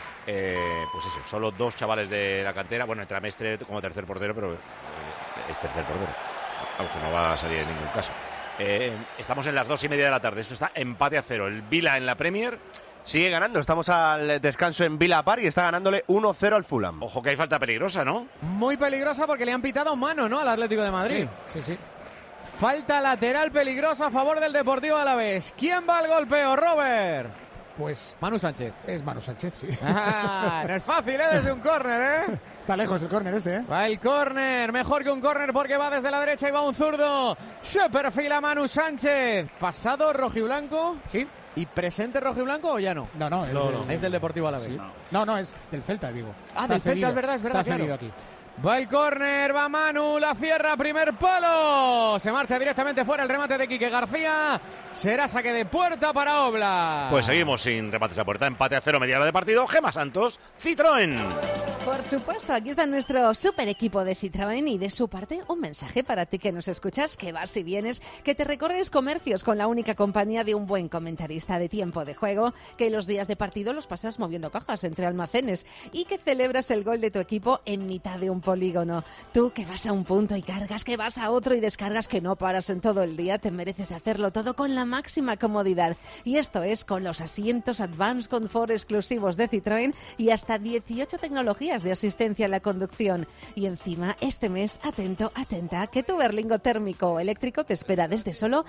Pues eso, solo 2 chavales de la cantera. Bueno, entra Mestre como tercer portero, pero es tercer portero, aunque no va a salir en ningún caso. Estamos en las 2:30 de la tarde. Esto está empate a 0. El Vila en la Premier sigue ganando. Estamos al descanso en Villa Park y está ganándole 1-0 al Fulham. Ojo que hay falta peligrosa, ¿no? Muy peligrosa porque le han pitado mano, ¿no?, al Atlético de Madrid. Sí. Falta lateral peligrosa a favor del Deportivo Alavés. ¿Quién va al golpeo, Robert? Pues Manu Sánchez. Es Manu Sánchez, sí. No es fácil, desde un córner, Está lejos el córner ese, Va el córner, mejor que un córner porque va desde la derecha y va un zurdo. Se perfila Manu Sánchez. ¿Pasado rojiblanco? Sí. ¿Y presente rojiblanco o ya no? No. Es del Deportivo Alavés. Sí. No, es del Celta de Vigo. Del Celta, es verdad, Está claro. aquí. Va el córner, va Manu, la cierra, primer palo. Se marcha directamente fuera el remate de Quique García. Será saque de puerta para Oblak. Pues seguimos sin remates a puerta. Empate a 0, media hora de partido. Gemma Santos, Citroën. Por supuesto, aquí está nuestro super equipo de Citroën y de su parte un mensaje para ti que nos escuchas, que vas y vienes, que te recorres comercios con la única compañía de un buen comentarista de tiempo de juego, que los días de partido los pasas moviendo cajas entre almacenes y que celebras el gol de tu equipo en mitad de un polígono. Tú que vas a un punto y cargas, que vas a otro y descargas, que no paras en todo el día, te mereces hacerlo todo con la máxima comodidad. Y esto es con los asientos Advanced Comfort exclusivos de Citroën y hasta 18 tecnologías de asistencia a la conducción. Y encima, este mes, atenta, que tu berlingo térmico o eléctrico te espera desde solo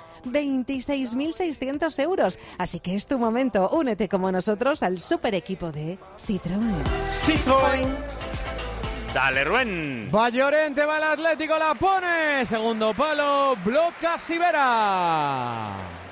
26.600 euros. Así que es tu momento. Únete como nosotros al super equipo de Citroën. Citroën. Dale, Rubén. Va Llorente, va el Atlético, la pone. Segundo palo, bloca Sivera.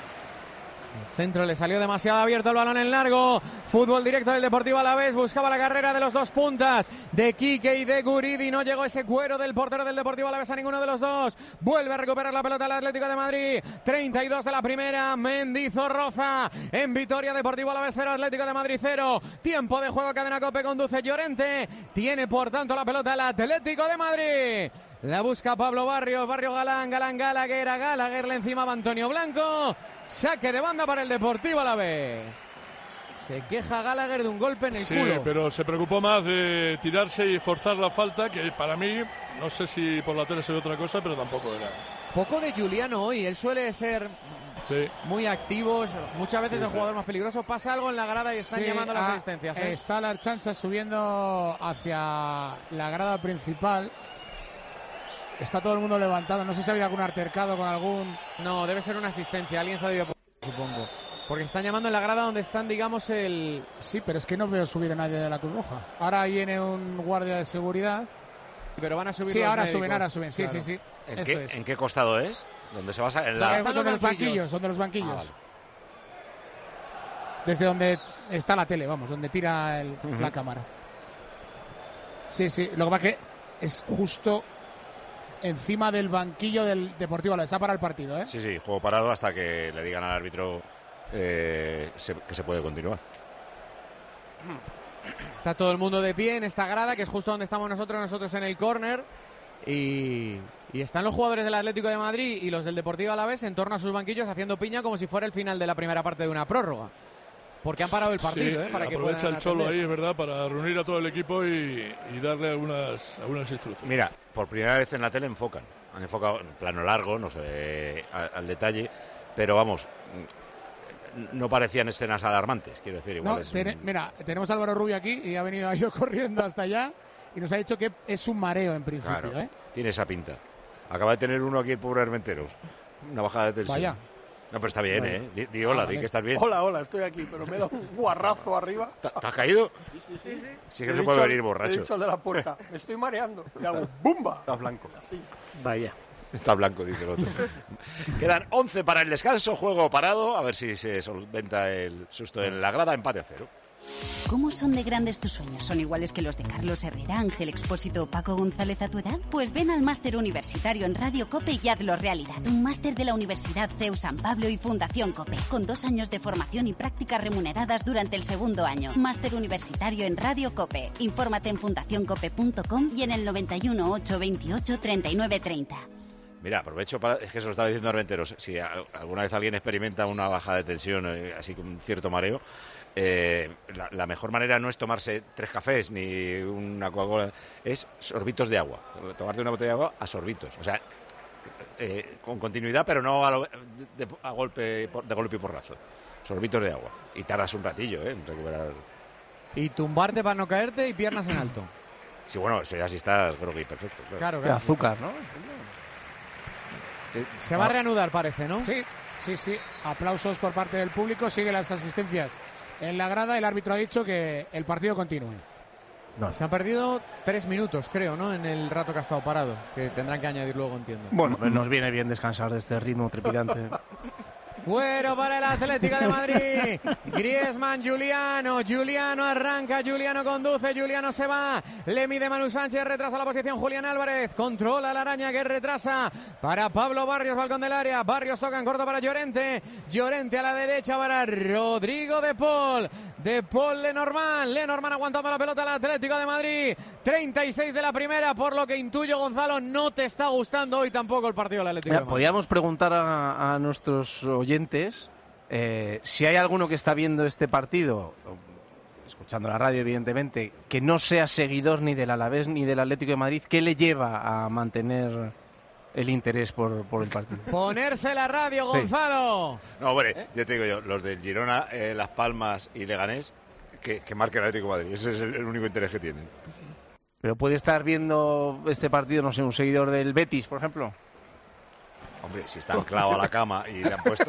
El centro le salió demasiado abierto el balón en largo. Fútbol directo del Deportivo Alavés. Buscaba la carrera de los 2 puntas, de Quique y de Guridi. No llegó ese cuero del portero del Deportivo Alavés a ninguno de los dos. Vuelve a recuperar la pelota el Atlético de Madrid. 32 de la primera. Mendizorroza en Vitoria. Deportivo Alavés 0, Atlético de Madrid 0. Tiempo de juego, Cadena COPE, conduce Llorente. Tiene por tanto la pelota el Atlético de Madrid. La busca Pablo Barrios, Galán, Gallagher le encima va Antonio Blanco. Saque de banda para el Deportivo Alavés. Se queja Gallagher de un golpe en el culo. Sí, pero se preocupó más de tirarse y forzar la falta, que para mí, no sé si por la tele se ve otra cosa, pero tampoco era. Poco de Juliano hoy, él suele ser muy activo, muchas veces el jugador más peligroso. Pasa algo en la grada y están llamando las asistencias. Está la Archancha subiendo hacia la grada principal. Está todo el mundo levantado. No sé si ha habido algún altercado con algún... No, debe ser una asistencia. Alguien se ha debido, supongo. Porque están llamando en la grada donde están, digamos, el... Sí, pero es que no veo subir a nadie de la Cruz Roja. Ahora viene un guardia de seguridad. Pero van a subir. Sí, los ahora médicos. suben. Sí, Claro. sí. ¿En qué costado es? ¿Dónde se basa? Donde los banquillos. Donde los banquillos. Vale. Desde donde está la tele, vamos, donde tira la cámara. Sí. Lo que pasa es que es justo encima del banquillo del Deportivo Alavés. Para el partido, ¿eh? Sí, juego parado hasta que le digan al árbitro que se puede continuar. Está todo el mundo de pie en esta grada, que es justo donde estamos nosotros en el córner. Y están los jugadores del Atlético de Madrid y los del Deportivo Alavés en torno a sus banquillos haciendo piña como si fuera el final de la primera parte de una prórroga. Porque han parado el partido, para que aprovecha puedan el Cholo atender. ahí, es verdad, para reunir a todo el equipo y darle algunas instrucciones. Mira, por primera vez en la tele enfocan Han enfocado en plano largo, no se ve al detalle, pero vamos, no parecían escenas alarmantes, quiero decir. Igual Mira, tenemos a Álvaro Rubio aquí y ha venido corriendo hasta allá y nos ha dicho que es un mareo en principio. Claro, tiene esa pinta. Acaba de tener uno aquí el pobre Armenteros. Una bajada de tensión. Vaya. No, pero está bien, Di hola, di que estás bien. Hola, estoy aquí, pero me da un guarrazo arriba. ¿Te has caído? Sí. Sí que no se puede venir borracho. He dicho al de la puerta, me estoy mareando. Y hago ¡bumba! Está blanco. Así. Vaya. Está blanco, dice el otro. Quedan 11 para el descanso, juego parado. A ver si se solventa el susto en la grada, empate a 0. ¿Cómo son de grandes tus sueños? ¿Son iguales que los de Carlos Herrera, Ángel Expósito o Paco González a tu edad? Pues ven al máster universitario en Radio COPE y hazlo realidad. Un máster de la Universidad CEU San Pablo y Fundación COPE, con 2 años de formación y prácticas remuneradas durante el segundo año. Máster universitario en Radio COPE. Infórmate en fundacioncope.com y en el 91 828 3930. Mira, aprovecho es que se lo estaba diciendo Armenteros. Si alguna vez alguien experimenta una bajada de tensión, así con un cierto mareo, la mejor manera no es tomarse 3 cafés ni una Coca-Cola, es sorbitos de agua. Tomarte una botella de agua a sorbitos. O sea, con continuidad, pero no de golpe y porrazo. Sorbitos de agua. Y tardas un ratillo en recuperar. Y tumbarte para no caerte y piernas en alto. Sí, bueno, eso ya sí estás, creo que perfecto. Claro. Azúcar, ¿no? Se va a reanudar, parece, ¿no? Sí. Aplausos por parte del público. Siguen las asistencias en la grada. El árbitro ha dicho que el partido continúe. No. Se han perdido 3 minutos, creo, ¿no? En el rato que ha estado parado. Que tendrán que añadir luego, entiendo. Bueno, nos viene bien descansar de este ritmo trepidante. Bueno para el Atlético de Madrid. Griezmann, Juliano arranca, Juliano conduce, Juliano se va. Le mide Manu Sánchez, retrasa la posición Julián Álvarez. Controla la araña que retrasa para Pablo Barrios, balcón del área. Barrios toca en corto para Llorente. Llorente a la derecha para Rodrigo De Paul. De Paul, Lenormand aguantando la pelota al Atlético de Madrid. 36 de la primera, por lo que intuyo, Gonzalo, no te está gustando hoy tampoco el partido del Atlético de Madrid. Podríamos preguntar a nuestros oyentes si hay alguno que está viendo este partido, escuchando la radio evidentemente, que no sea seguidor ni del Alavés ni del Atlético de Madrid, ¿qué le lleva a mantener el interés por el partido? Ponerse la radio, Gonzalo. Sí. No, hombre, yo te digo los del Girona, Las Palmas y Leganés, que marquen el Atlético de Madrid. Ese es el único interés que tienen. Pero puede estar viendo este partido, no sé, un seguidor del Betis, por ejemplo. Hombre, si está anclado a la cama y le han puesto...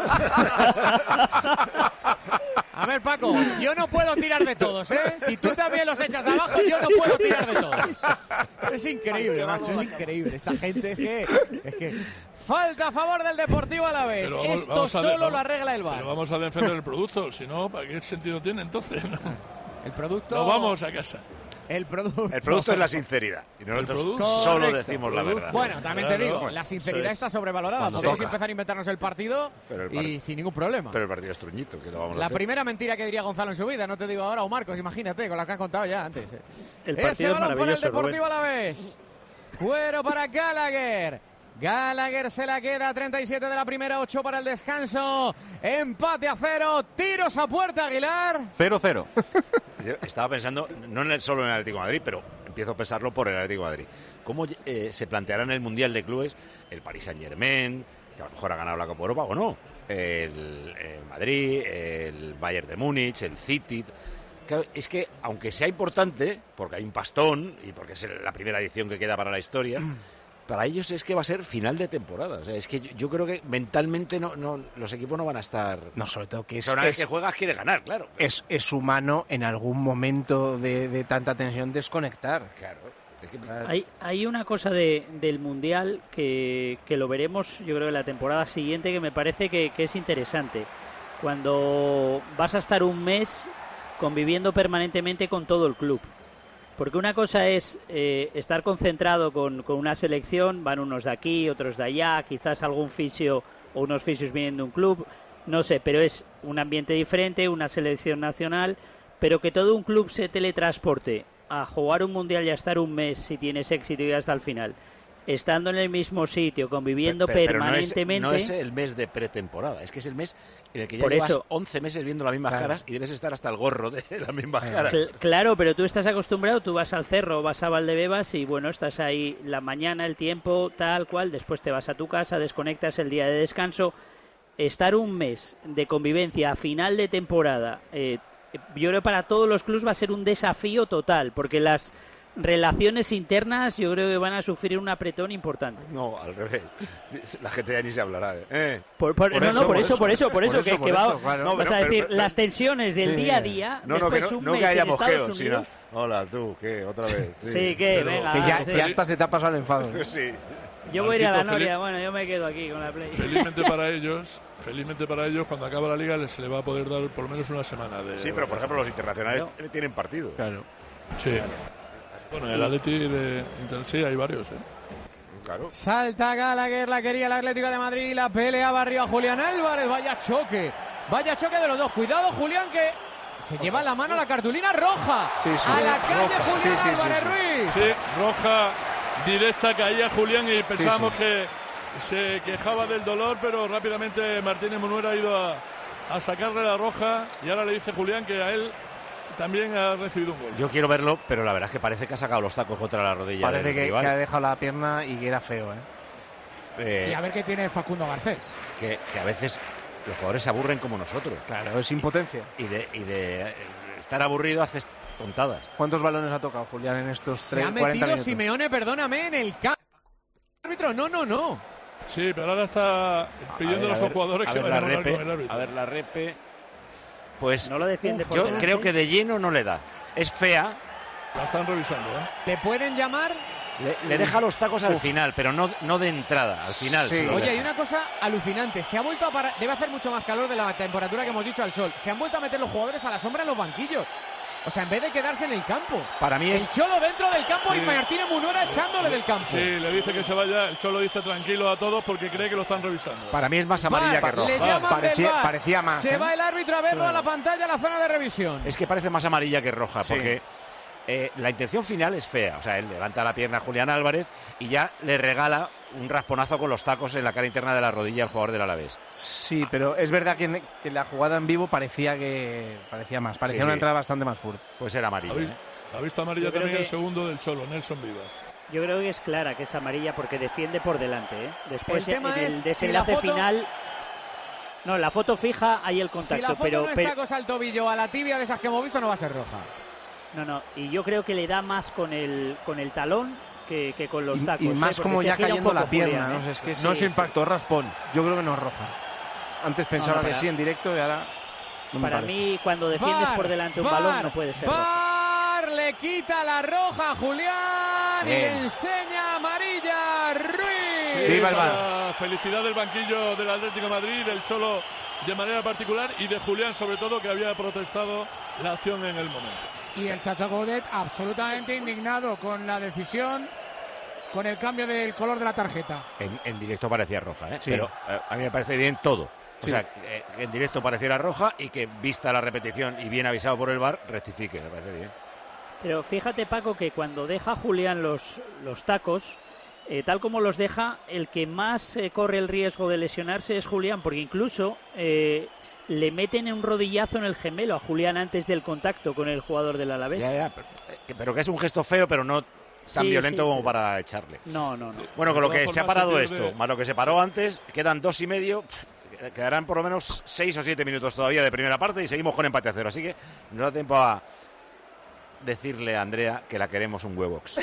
A ver, Paco, yo no puedo tirar de todos, ¿eh? Si tú también los echas abajo, yo no puedo tirar de todos. Es increíble, macho, es increíble. Esta gente es que... Falta a favor del Deportivo Alavés. Esto solo lo arregla el VAR. Pero vamos a defender el producto, si no, ¿para qué sentido tiene entonces? El producto... Nos vamos a casa. El producto es la sinceridad. Y nosotros solo decimos la verdad. Bueno, también te digo, la sinceridad está sobrevalorada. Podemos empezar a inventarnos el partido y sin ningún problema. Pero el partido es truñito, que lo vamos a La hacer. primera mentira que diría Gonzalo en su vida, no te digo ahora, o Marcos, imagínate, con la que has contado ya antes. El partido es balón para el maravilloso, Deportivo Alavés. Cuero para Gallagher. Gallagher se la queda, 37 de la primera, 8 para el descanso. Empate a 0, tiros a puerta, Aguilar. 0-0. Yo estaba pensando, no solo en el Atlético de Madrid, pero empiezo a pensarlo por el Atlético de Madrid. ¿Cómo se planteará en el Mundial de Clubes el Paris Saint-Germain, que a lo mejor ha ganado la Copa Europa o no? El Madrid, el Bayern de Múnich, el City... Claro, es que, aunque sea importante, porque hay un pastón y porque es la primera edición que queda para la historia... Para ellos es que va a ser final de temporada. O sea, es que yo creo que mentalmente los equipos no van a estar... No, sobre todo que es... Una vez que juegas quiere ganar, claro. Es humano en algún momento de tanta tensión desconectar. Claro. Hay una cosa del Mundial que lo veremos, yo creo, en la temporada siguiente, que me parece que es interesante. Cuando vas a estar un mes conviviendo permanentemente con todo el club. Porque una cosa es estar concentrado con una selección, van unos de aquí, otros de allá, quizás algún fisio o unos fisios vienen de un club, no sé, pero es un ambiente diferente, una selección nacional, pero que todo un club se teletransporte a jugar un mundial y a estar un mes si tienes éxito y hasta el final. estando en el mismo sitio, conviviendo permanentemente. No es el mes de pretemporada, es que es el mes en el que ya llevas 11 meses viendo las mismas caras y debes estar hasta el gorro de las mismas caras. Claro, pero tú estás acostumbrado, tú vas al cerro, vas a Valdebebas y bueno, estás ahí la mañana, el tiempo, tal cual, después te vas a tu casa, desconectas el día de descanso. Estar un mes de convivencia a final de temporada, yo creo que para todos los clubes va a ser un desafío total, porque las relaciones internas yo creo que van a sufrir un apretón importante. No, al revés. La gente ya ni se hablará. Por eso, que vas a decir, las tensiones del día a día. No que haya mosqueos, sino... Hola, tú, ¿qué? Otra vez. Sí, venga. Que ya hasta se te ha pasado el enfado. Sí. Yo voy a ir a la Noria, bueno, yo me quedo aquí con la Play. Felizmente para ellos, cuando acaba la liga se le va a poder dar por lo menos una semana de... Sí, pero por ejemplo los internacionales tienen partido. Claro. Sí. Bueno, el Atleti sí, hay varios, Claro. Salta Gallagher, la quería el Atlético de Madrid, la peleaba arriba Julián Álvarez, vaya choque de los dos. Cuidado Julián, que se lleva la mano a la cartulina roja. A la calle roja. Julián Álvarez Ruiz. Sí, roja directa, caía Julián y pensábamos que se quejaba del dolor, pero rápidamente Martínez Munuera ha ido a sacarle la roja y ahora le dice Julián que a él también ha recibido un gol. Yo quiero verlo, pero la verdad es que parece que ha sacado los tacos contra la rodilla. Parece que ha dejado la pierna y que era feo, y a ver qué tiene Facundo Garcés. Que a veces los jugadores se aburren como nosotros. Claro, es impotencia. Y de estar aburrido haces tontadas. ¿Cuántos balones ha tocado Julián en estos 40 minutos? Se ha metido Simeone, perdóname, en el campo. Árbitro, no. Sí, pero ahora está pidiendo a los jugadores que vayan a hablar con el árbitro. A ver la repe. Pues no lo defiende yo creo que de lleno no le da. Es fea. La están revisando, ¿Te pueden llamar? Le deja los tacos al final, pero no de entrada, al final. Sí. Oye, hay una cosa alucinante. Se ha vuelto a parar. Debe hacer mucho más calor de la temperatura que hemos dicho al sol. Se han vuelto a meter los jugadores a la sombra en los banquillos. O sea, en vez de quedarse en el campo. Para mí es... El Cholo dentro del campo y Martínez Munuera echándole del campo. Sí, le dice que se vaya. El Cholo dice tranquilo a todos porque cree que lo están revisando. Para mí es más amarilla que roja. Le llaman parecía más. Se va el árbitro a verlo a la pantalla, a la zona de revisión. Es que parece más amarilla que roja, porque la intención final es fea. O sea, él levanta la pierna a Julián Álvarez y ya le regala un rasponazo con los tacos en la cara interna de la rodilla al jugador del Alavés. Sí, pero es verdad que la jugada en vivo parecía más. Parecía una entrada bastante más fuerte. Pues era amarilla. Ha visto amarilla también el segundo del Cholo, Nelson Vivas. Yo creo que es clara que es amarilla porque defiende por delante. Después el tema en el es desenlace final... No, la foto fija, hay el contacto. Si la foto no es tacos al tobillo, a la tibia de esas que hemos visto, no va a ser roja. No, y yo creo que le da más con el talón que con los tacos. Y más como ya cayendo la pierna, Julián, ¿no? Es que no es impacto, es raspón. Yo creo que no es roja. Antes pensaba que sí en directo y ahora... Para mí, cuando defiendes por delante un balón, no puede ser roja. Le quita la roja a Julián y le enseña amarilla Ruiz. Viva el VAR. La felicidad del banquillo del Atlético de Madrid, del Cholo de manera particular y de Julián sobre todo, que había protestado la acción en el momento. Y el Chacho Coudet absolutamente indignado con la decisión, con el cambio del color de la tarjeta. En directo parecía roja, pero a mí me parece bien todo. O sea, que en directo pareciera roja y que vista la repetición y bien avisado por el VAR, rectifique, me parece bien. Pero fíjate, Paco, que cuando deja Julián los tacos, tal como los deja, el que más corre el riesgo de lesionarse es Julián, porque incluso le meten un rodillazo en el gemelo a Julián antes del contacto con el jugador del Alavés. Pero que es un gesto feo, pero no tan violento como para echarle. No. Bueno, con lo que se ha parado esto, más lo que se paró antes, quedan 2,5. Quedarán por lo menos 6 o 7 minutos todavía de primera parte y seguimos con empate a 0. Así que nos da tiempo a decirle a Andrea que la queremos un Huevox.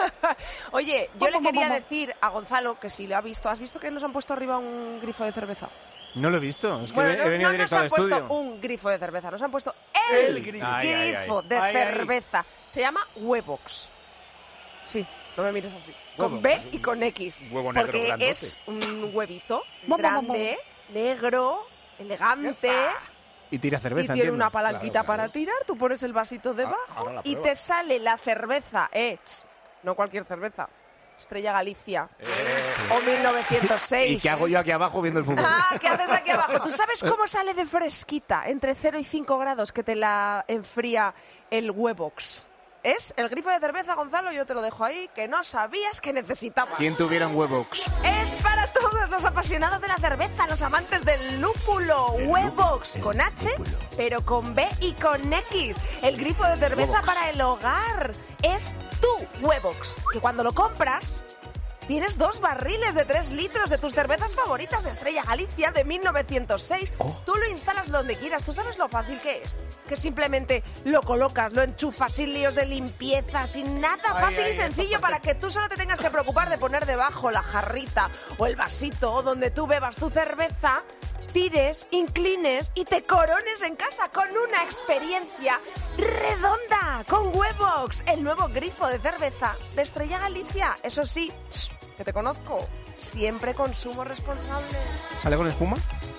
Oye, yo le quería decir a Gonzalo que si lo ha visto. ¿Has visto que nos han puesto arriba un grifo de cerveza? No lo he visto, es que bueno, he venido directo al estudio. No nos han puesto un grifo de cerveza, nos han puesto el grifo de cerveza. Se llama Huevox. Sí, no me mires así. Con B y con X. Huevo negro porque grandote. Es un huevito grande, negro, elegante. Y tira cerveza, y tiene una palanquita para tirar, tú pones el vasito debajo y te sale la cerveza, no cualquier cerveza, Estrella Galicia o 1906. ¿Y qué hago yo aquí abajo viendo el fútbol? ¿Qué haces aquí abajo? ¿Tú sabes cómo sale de fresquita entre 0 y 5 grados que te la enfría el Huevox? Es el grifo de cerveza, Gonzalo, yo te lo dejo ahí, que no sabías que necesitabas. ¿Quién tuviera un Huevox? Es para todos los apasionados de la cerveza, los amantes del lúpulo. Huevox, con H, pero con B y con X. El grifo de cerveza Huevox. para el hogar. Es tu Huevox, que cuando lo compras... Tienes 2 barriles de 3 litros de tus cervezas favoritas de Estrella Galicia de 1906. Tú lo instalas donde quieras. ¿Tú sabes lo fácil que es? Que simplemente lo colocas, lo enchufas sin líos de limpieza, sin nada. Fácil y sencillo para que tú solo te tengas que preocupar de poner debajo la jarrita o el vasito o donde tú bebas tu cerveza. Tires, inclines y te corones en casa con una experiencia redonda con Huevox, el nuevo grifo de cerveza de Estrella Galicia. Eso sí, que te conozco, siempre consumo responsable. ¿Sale con espuma?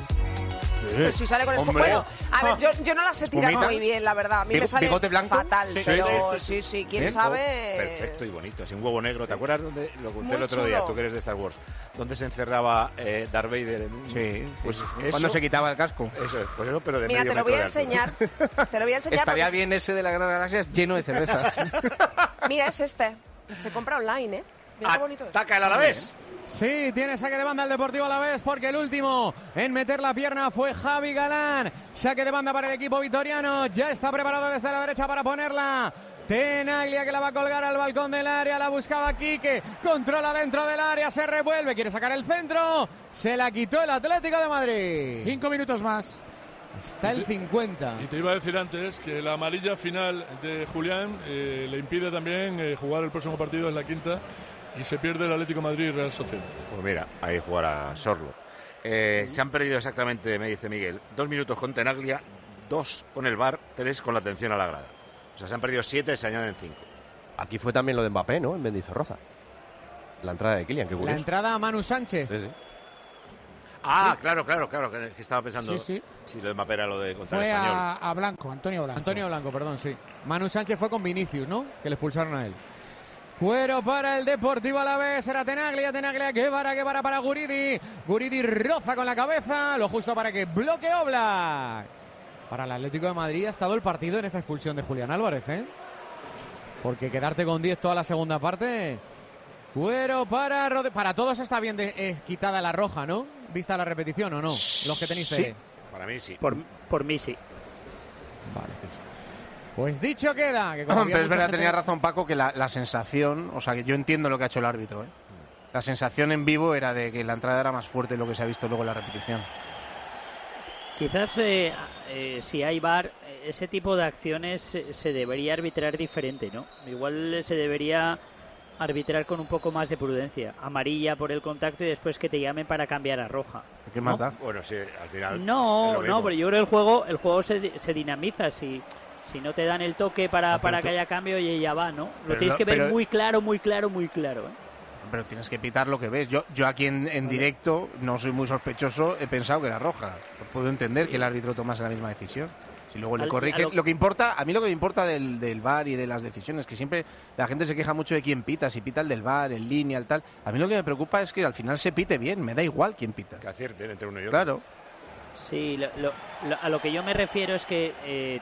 Pues si sale con espuma. Bueno, a ver, yo no las sé tirar ¿Espumita? muy bien, la verdad. A mí me sale ¿Bigote blanco? fatal, Sí, pero sí. sí, quién sabe. Perfecto y bonito, así un huevo negro. ¿Te acuerdas donde lo conté Muy el otro día? chulo. Tú que eres de Star Wars. ¿Dónde se encerraba Darth Vader? Pues Cuando eso- se quitaba el casco. Eso es, pues eso, pero de Mira, medio te lo metro voy a de altura. enseñar. Te lo voy a enseñar. Estaría porque- bien ese de la Gran Galaxia lleno de cerveza. Mira, es este. Se compra online, ¿eh? Mira qué bonito es. Ataca el Alavés. Sí, tiene saque de banda el Deportivo Alavés porque el último en meter la pierna fue Javi Galán. Saque de banda para el equipo vitoriano. Ya está preparado desde la derecha para ponerla. Tenaglia que la va a colgar al balcón del área. La buscaba Quique. Controla dentro del área. Se revuelve. Quiere sacar el centro. Se la quitó el Atlético de Madrid. 5 minutos más. Está el 50. Y te iba a decir antes que la amarilla final de Julián le impide también jugar el próximo partido en la quinta y se pierde el Atlético de Madrid Real Sociedad. Pues mira, ahí jugará Sorlo. Se han perdido exactamente, me dice Miguel, 2 minutos con Tenaglia, 2 con el VAR, 3 con la atención a la grada. O sea, se han perdido 7, se añaden 5. Aquí fue también lo de Mbappé, ¿no? En Mendizorroza. La entrada de Kylian, qué La curioso. entrada a Manu Sánchez. Sí, sí. Ah, claro, que estaba pensando Sí. si lo de Mbappé era lo de contra el Fue Español. a Blanco, Antonio Blanco. Antonio Blanco, perdón, sí. Manu Sánchez fue con Vinicius, ¿no? Que le expulsaron a él. Fuero para el Deportivo Alavés, era Tenaglia, Guevara para Guridi. Guridi roza con la cabeza, lo justo para que bloquee Oblak. Para el Atlético de Madrid ha estado el partido en esa expulsión de Julián Álvarez, ¿eh? Porque quedarte con 10 toda la segunda parte. Fuero para todos está bien quitada la roja, ¿no? Vista la repetición o no, los que tenéis Sí, para mí sí. Por mí sí. Vale. Pues dicho queda. Que como había Pero es mucha verdad, gente- tenía razón Paco, que la sensación, o sea, que yo entiendo lo que ha hecho el árbitro, ¿eh? La sensación en vivo era de que la entrada era más fuerte de lo que se ha visto luego en la repetición. Quizás si hay VAR, ese tipo de acciones se debería arbitrar diferente, ¿no? Igual se debería arbitrar con un poco más de prudencia. Amarilla por el contacto y después que te llamen para cambiar a roja. ¿Qué más ¿No? da? Bueno, sí, al final. No, pero yo creo que el juego se dinamiza. Si no te dan el toque para que haya cambio, y ya va, ¿no? Lo Pero tienes que ver pero- muy claro, ¿eh? Pero tienes que pitar lo que ves. Yo aquí en directo, no soy muy sospechoso, he pensado que era roja. Puedo entender que el árbitro tomase la misma decisión. Si luego le corrige. Lo que importa, a mí lo que me importa del VAR y de las decisiones, que siempre la gente se queja mucho de quién pita, si pita el del VAR, el línea, el tal. A mí lo que me preocupa es que al final se pite bien, me da igual quién pita. Que acierten entre uno y otro. Claro. Sí, a lo que yo me refiero es que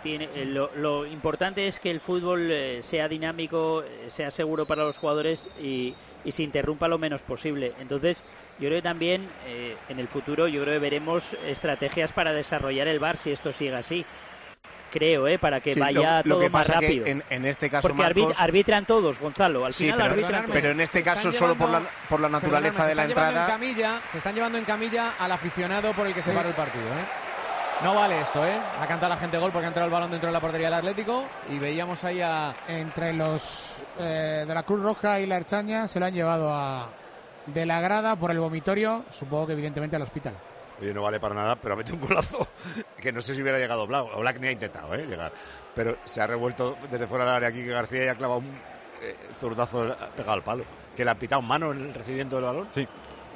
lo importante es que el fútbol sea dinámico, sea seguro para los jugadores y se interrumpa lo menos posible. Entonces, yo creo que también en el futuro yo creo que veremos estrategias para desarrollar el VAR si esto sigue así. Creo, para que Sí, vaya lo todo que más pasa que rápido. en este caso, porque Marcos, arbitran todos, Gonzalo. Al sí, final arbitran todos. pero en este caso solo por la naturaleza de la entrada. Se están llevando en camilla al aficionado por el que se paró el partido, ¿eh? No vale esto, ¿eh? Ha cantado la gente gol porque ha entrado el balón dentro de la portería del Atlético y veíamos ahí Entre los de la Cruz Roja y la Erchaña se lo han llevado de la grada por el vomitorio, supongo que evidentemente al hospital. Oye, no vale para nada, pero ha metido un golazo que no sé si hubiera llegado Black. O Black ni ha intentado llegar. Pero se ha revuelto desde fuera del área aquí que García y ha clavado un zurdazo pegado al palo. Que le ha pitado mano en el recibimiento del balón. Sí.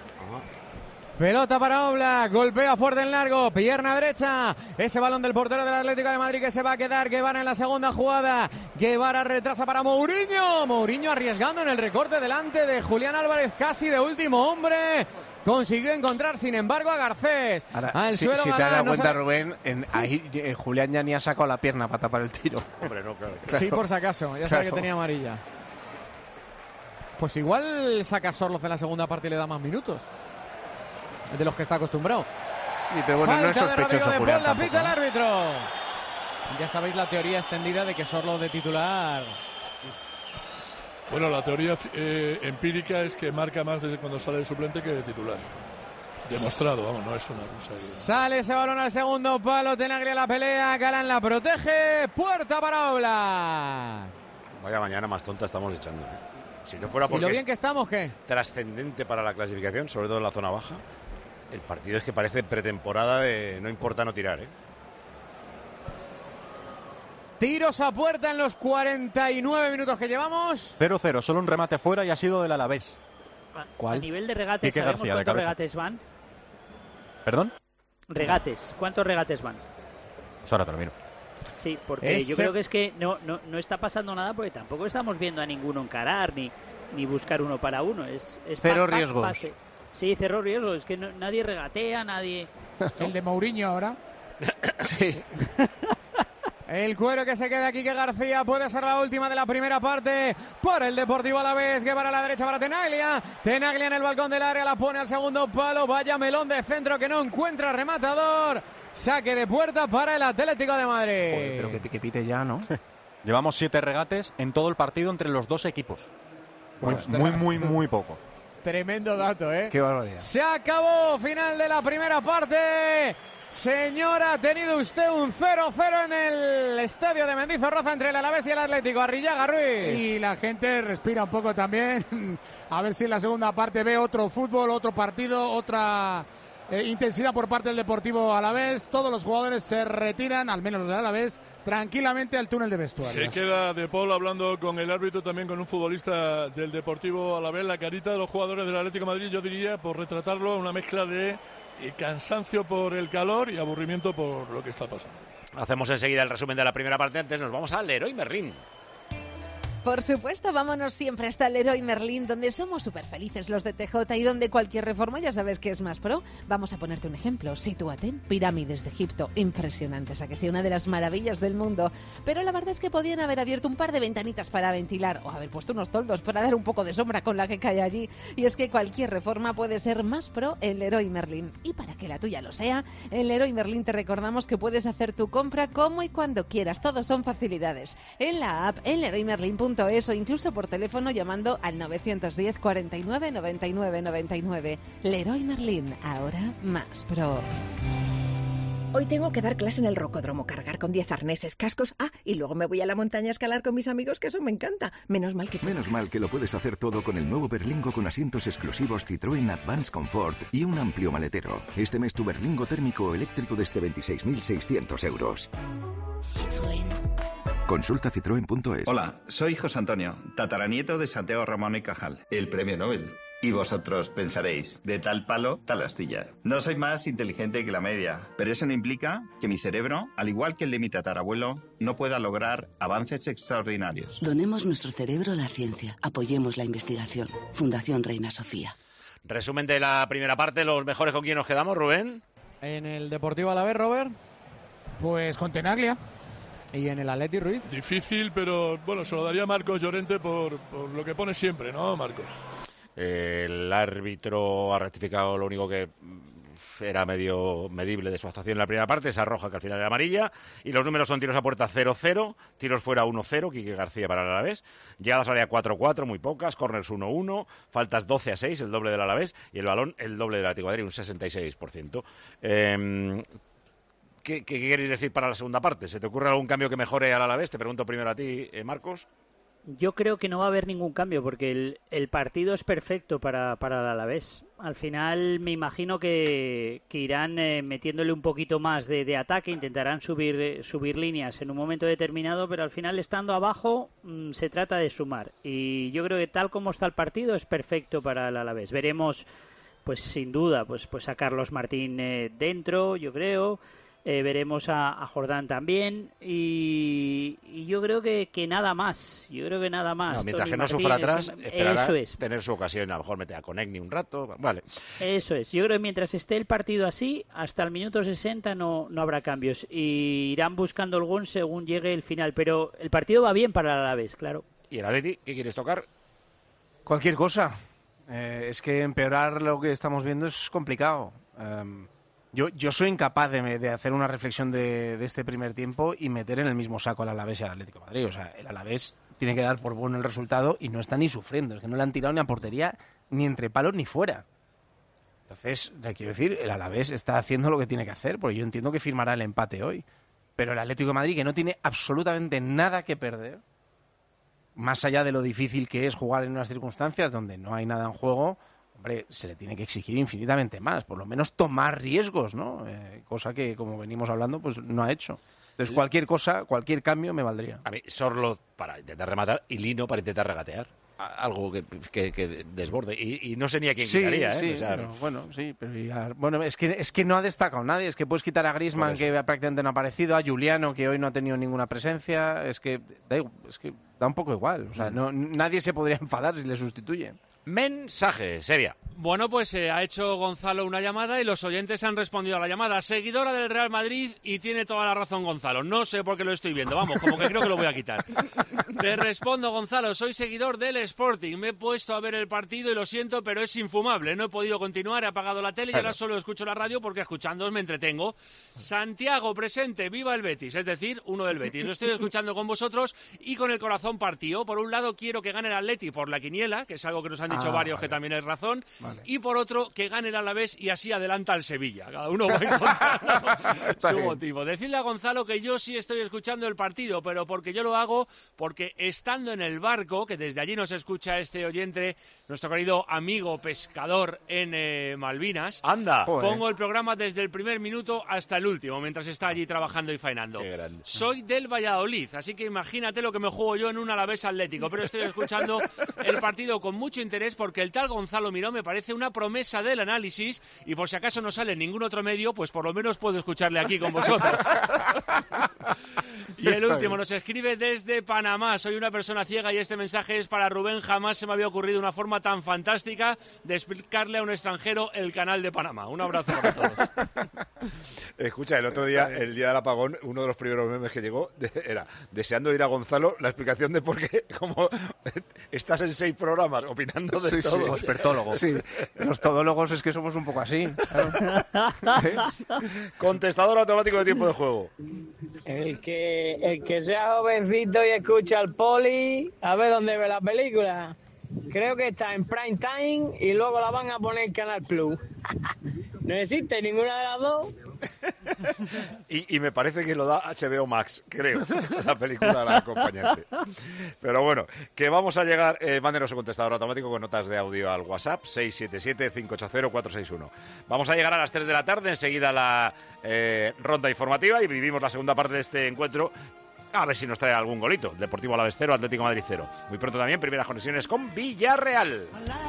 Pelota para Oblak, golpea fuerte en largo, pierna derecha, ese balón del portero del Atlético de Madrid que se va a quedar. Guevara en la segunda jugada, Guevara retrasa para Mourinho arriesgando en el recorte delante de Julián Álvarez, casi de último hombre. consiguió encontrar, sin embargo, a Garcés. Ahora, si te has dado cuenta, Rubén, ahí Julián ya ni ha sacado la pierna para tapar el tiro. Hombre, no, claro. Sí, por si acaso, ya sabe que tenía amarilla. Pues igual saca Sorloz en la segunda parte y le da más minutos de los que está acostumbrado. Sí, pero bueno, no es sospechoso Julián la pita el árbitro. Ya sabéis la teoría extendida de que Sorloz de titular. Bueno, la teoría empírica es que marca más desde cuando sale de suplente que de titular. Demostrado, vamos, no es una cosa. Sale ese balón al segundo palo, Tenaglia la pelea, Galán la protege, puerta para Oblak. Vaya mañana más tonta estamos echando. Si no fuera porque ¿y lo bien que estamos, qué? Trascendente para la clasificación, sobre todo en la zona baja, el partido es que parece pretemporada de no importa no tirar, Tiros a puerta en los 49 minutos que llevamos. 0-0, solo un remate fuera y ha sido del Alavés. ¿Cuál? A nivel de regates, Quique ¿sabemos García, cuántos regates van? ¿Perdón? Regates, ¿cuántos regates van? Pues ahora te lo miro. Sí, porque yo creo que es que no está pasando nada porque tampoco estamos viendo a ninguno encarar ni buscar uno para uno. Es cero riesgos. Pase. Sí, cero riesgos. Es que nadie regatea, nadie... El de Mourinho ahora. Sí. El cuero que se queda aquí, que García puede ser la última de la primera parte por el Deportivo Alavés, que para la derecha para Tenaglia. Tenaglia en el balcón del área, la pone al segundo palo. Vaya melón de centro que no encuentra rematador. Saque de puerta para el Atlético de Madrid. Joder, pero que pite ya, ¿no? Llevamos 7 regates en todo el partido entre los dos equipos. Muy poco. Tremendo dato, ¿eh? Qué barbaridad. Se acabó, final de la primera parte. Señora, ha tenido usted un 0-0 en el estadio de Mendizorroza entre el Alavés y el Atlético. Arrillaga Ruiz. Y la gente respira un poco también. A ver si en la segunda parte ve otro fútbol, otro partido, otra intensidad por parte del Deportivo Alavés. Todos los jugadores se retiran, al menos los del Alavés, tranquilamente al túnel de vestuarios. Se queda De Paul hablando con el árbitro, también con un futbolista del Deportivo Alavés. La carita de los jugadores del Atlético de Madrid, yo diría, por retratarlo, una mezcla de cansancio por el calor y aburrimiento por lo que está pasando. Hacemos enseguida el resumen de la primera parte. Antes nos vamos al Leroy Merlin. Por supuesto, vámonos siempre hasta el Leroy Merlin, donde somos súper felices los de TJ y donde cualquier reforma ya sabes que es más pro. Vamos a ponerte un ejemplo. Sitúate, pirámides de Egipto, impresionantes, a que sea una de las maravillas del mundo. Pero la verdad es que podían haber abierto un par de ventanitas para ventilar o haber puesto unos toldos para dar un poco de sombra con la que cae allí. Y es que cualquier reforma puede ser más pro en Leroy Merlin. Y para que la tuya lo sea, en Leroy Merlin te recordamos que puedes hacer tu compra como y cuando quieras. Todos son facilidades. En la app, en leroymerlin.es o incluso por teléfono llamando al 910 49 99 99. Leroy Merlin, ahora más pro. Hoy tengo que dar clase en el rocódromo, cargar con 10 arneses, cascos. Y luego me voy a la montaña a escalar con mis amigos, que eso me encanta. Menos mal que lo puedes hacer todo con el nuevo Berlingo con asientos exclusivos Citroën Advance Comfort y un amplio maletero. Este mes tu Berlingo térmico o eléctrico desde 26.600 euros. Citroën. Consulta citroen.es. Hola, soy José Antonio, tataranieto de Santiago Ramón y Cajal, el premio Nobel. Y vosotros pensaréis, de tal palo, tal astilla. No soy más inteligente que la media, pero eso no implica que mi cerebro, al igual que el de mi tatarabuelo, no pueda lograr avances extraordinarios. Donemos nuestro cerebro a la ciencia. Apoyemos la investigación. Fundación Reina Sofía. Resumen de la primera parte, los mejores con quién nos quedamos, Rubén. En el Deportivo Alavés, Robert. Pues con Tenaglia. ¿Y en el Atleti Ruiz? Difícil, pero bueno, se lo daría a Marcos Llorente por lo que pone siempre, ¿no, Marcos? El árbitro ha rectificado lo único que era medio medible de su actuación en la primera parte, esa roja que al final era amarilla, y los números son tiros a puerta 0-0, tiros fuera 1-0, Quique García para el Alavés, llegadas al área 4-4, muy pocas, corners 1-1, faltas 12-6, el doble del Alavés, y el balón el doble del Atlético de Madrid, un 66%. ¿Qué queréis decir para la segunda parte? ¿Se te ocurre algún cambio que mejore al Alavés? Te pregunto primero a ti, Marcos. Yo creo que no va a haber ningún cambio porque el partido es perfecto para el Alavés. Al final me imagino que irán metiéndole un poquito más de ataque, intentarán subir líneas en un momento determinado, pero al final estando abajo se trata de sumar. Y yo creo que tal como está el partido es perfecto para el Alavés. Veremos, pues sin duda, pues a Carlos Martín dentro, yo creo. Veremos a Jordán también y yo creo que nada más. No, mientras Tony que no sufra Martínez, atrás, esperará eso es. tener su ocasión, a lo mejor meter a Konechny un rato, vale. Eso es. Yo creo que mientras esté el partido así, hasta el minuto 60 no habrá cambios. Y irán buscando el gol según llegue el final. Pero el partido va bien para el Alavés, claro. ¿Y el Atleti qué quieres tocar? Cualquier cosa. Es que empeorar lo que estamos viendo es complicado. Yo soy incapaz de hacer una reflexión de este primer tiempo y meter en el mismo saco al Alavés y al Atlético de Madrid. O sea, el Alavés tiene que dar por bueno el resultado y no está ni sufriendo. Es que no le han tirado ni a portería, ni entre palos ni fuera. Entonces, quiero decir, el Alavés está haciendo lo que tiene que hacer, porque yo entiendo que firmará el empate hoy. Pero el Atlético de Madrid, que no tiene absolutamente nada que perder, más allá de lo difícil que es jugar en unas circunstancias donde no hay nada en juego, hombre, se le tiene que exigir infinitamente más, por lo menos tomar riesgos, ¿no? Cosa que, como venimos hablando, pues no ha hecho. Entonces, cualquier cosa, cualquier cambio me valdría. A mí, Sorlo para intentar rematar y Lino para intentar regatear. Algo que desborde. Y no sé ni a quién quitaría, ¿eh? Sí, o sea, pero, bueno, es que no ha destacado nadie. Es que puedes quitar a Griezmann, que prácticamente no ha aparecido, a Juliano, que hoy no ha tenido ninguna presencia. Es que da un poco igual. O sea, nadie se podría enfadar si le sustituyen. Mensaje, Sevilla. Bueno, pues ha hecho Gonzalo una llamada y los oyentes han respondido a la llamada. Seguidora del Real Madrid y tiene toda la razón Gonzalo. No sé por qué lo estoy viendo, vamos, como que creo que lo voy a quitar. Te respondo, Gonzalo, soy seguidor del Sporting. Me he puesto a ver el partido y lo siento, pero es infumable. No he podido continuar, he apagado la tele y ahora solo escucho la radio porque escuchándoos me entretengo. Santiago, presente, viva el Betis, es decir, uno del Betis. Lo estoy escuchando con vosotros y con el corazón partido. Por un lado, quiero que gane el Atleti por la quiniela, que es algo que nos han dicho varios, que también es razón. Vale. Y por otro, que gane el Alavés y así adelanta al Sevilla. Cada uno va encontrando su motivo. Decirle a Gonzalo que yo sí estoy escuchando el partido, pero porque yo lo hago, porque estando en el barco, que desde allí nos escucha este oyente, nuestro querido amigo pescador en Malvinas, pongo el programa desde el primer minuto hasta el último, mientras está allí trabajando y faenando. Soy del Valladolid, así que imagínate lo que me juego yo en un Alavés Atlético, pero estoy escuchando el partido con mucho interés porque el tal Gonzalo Miró me parece una promesa del análisis y por si acaso no sale en ningún otro medio, pues por lo menos puedo escucharle aquí con vosotros. Y el último nos escribe desde Panamá. Soy una persona ciega y este mensaje es para Rubén. Jamás se me había ocurrido una forma tan fantástica de explicarle a un extranjero el canal de Panamá. Un abrazo para todos. Escucha, el otro día, el día del apagón, uno de los primeros memes que llegó era deseando ir a Gonzalo la explicación de por qué, como estás en 6 programas opinando de todo. Los expertólogos. Sí, los todólogos es que somos un poco así. Claro. Contestador automático de tiempo de juego. El que sea jovencito y escucha al Poli, a ver dónde ve la película. Creo que está en Prime Time y luego la van a poner en Canal Plus. No existe ninguna de las dos. Y me parece que lo da HBO Max, creo, la película La acompañante. Pero bueno, que vamos a llegar, mándenos un contestador automático con notas de audio al WhatsApp 677-580-461. Vamos a llegar a las 3 de la tarde, enseguida la ronda informativa y vivimos la segunda parte de este encuentro. A ver si nos trae algún golito. Deportivo Alavés 0, Atlético Madrid 0. Muy pronto también primeras conexiones con Villarreal.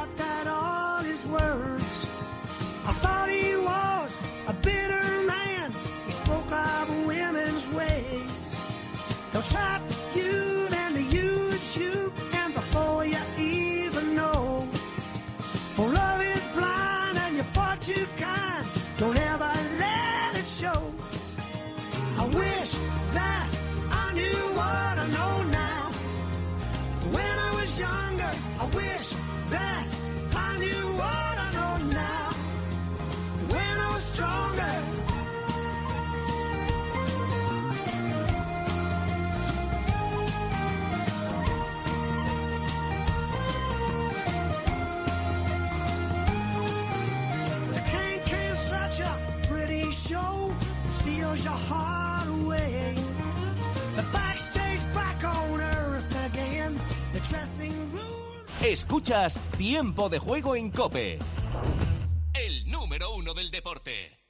I thought he was a bitter man. He spoke of women's ways. They'll trap you, then they use you, and before you even know. For love is blind and you're far too kind. Don't ever let it show. I wish that I knew what I know now. When I was younger, I wish that I knew what I know now. When I was stronger. The can't such a pretty show that steals your heart away. The backstage back on earth again. The dressing room. Escuchas Tiempo de Juego en COPE. El número 1 del deporte.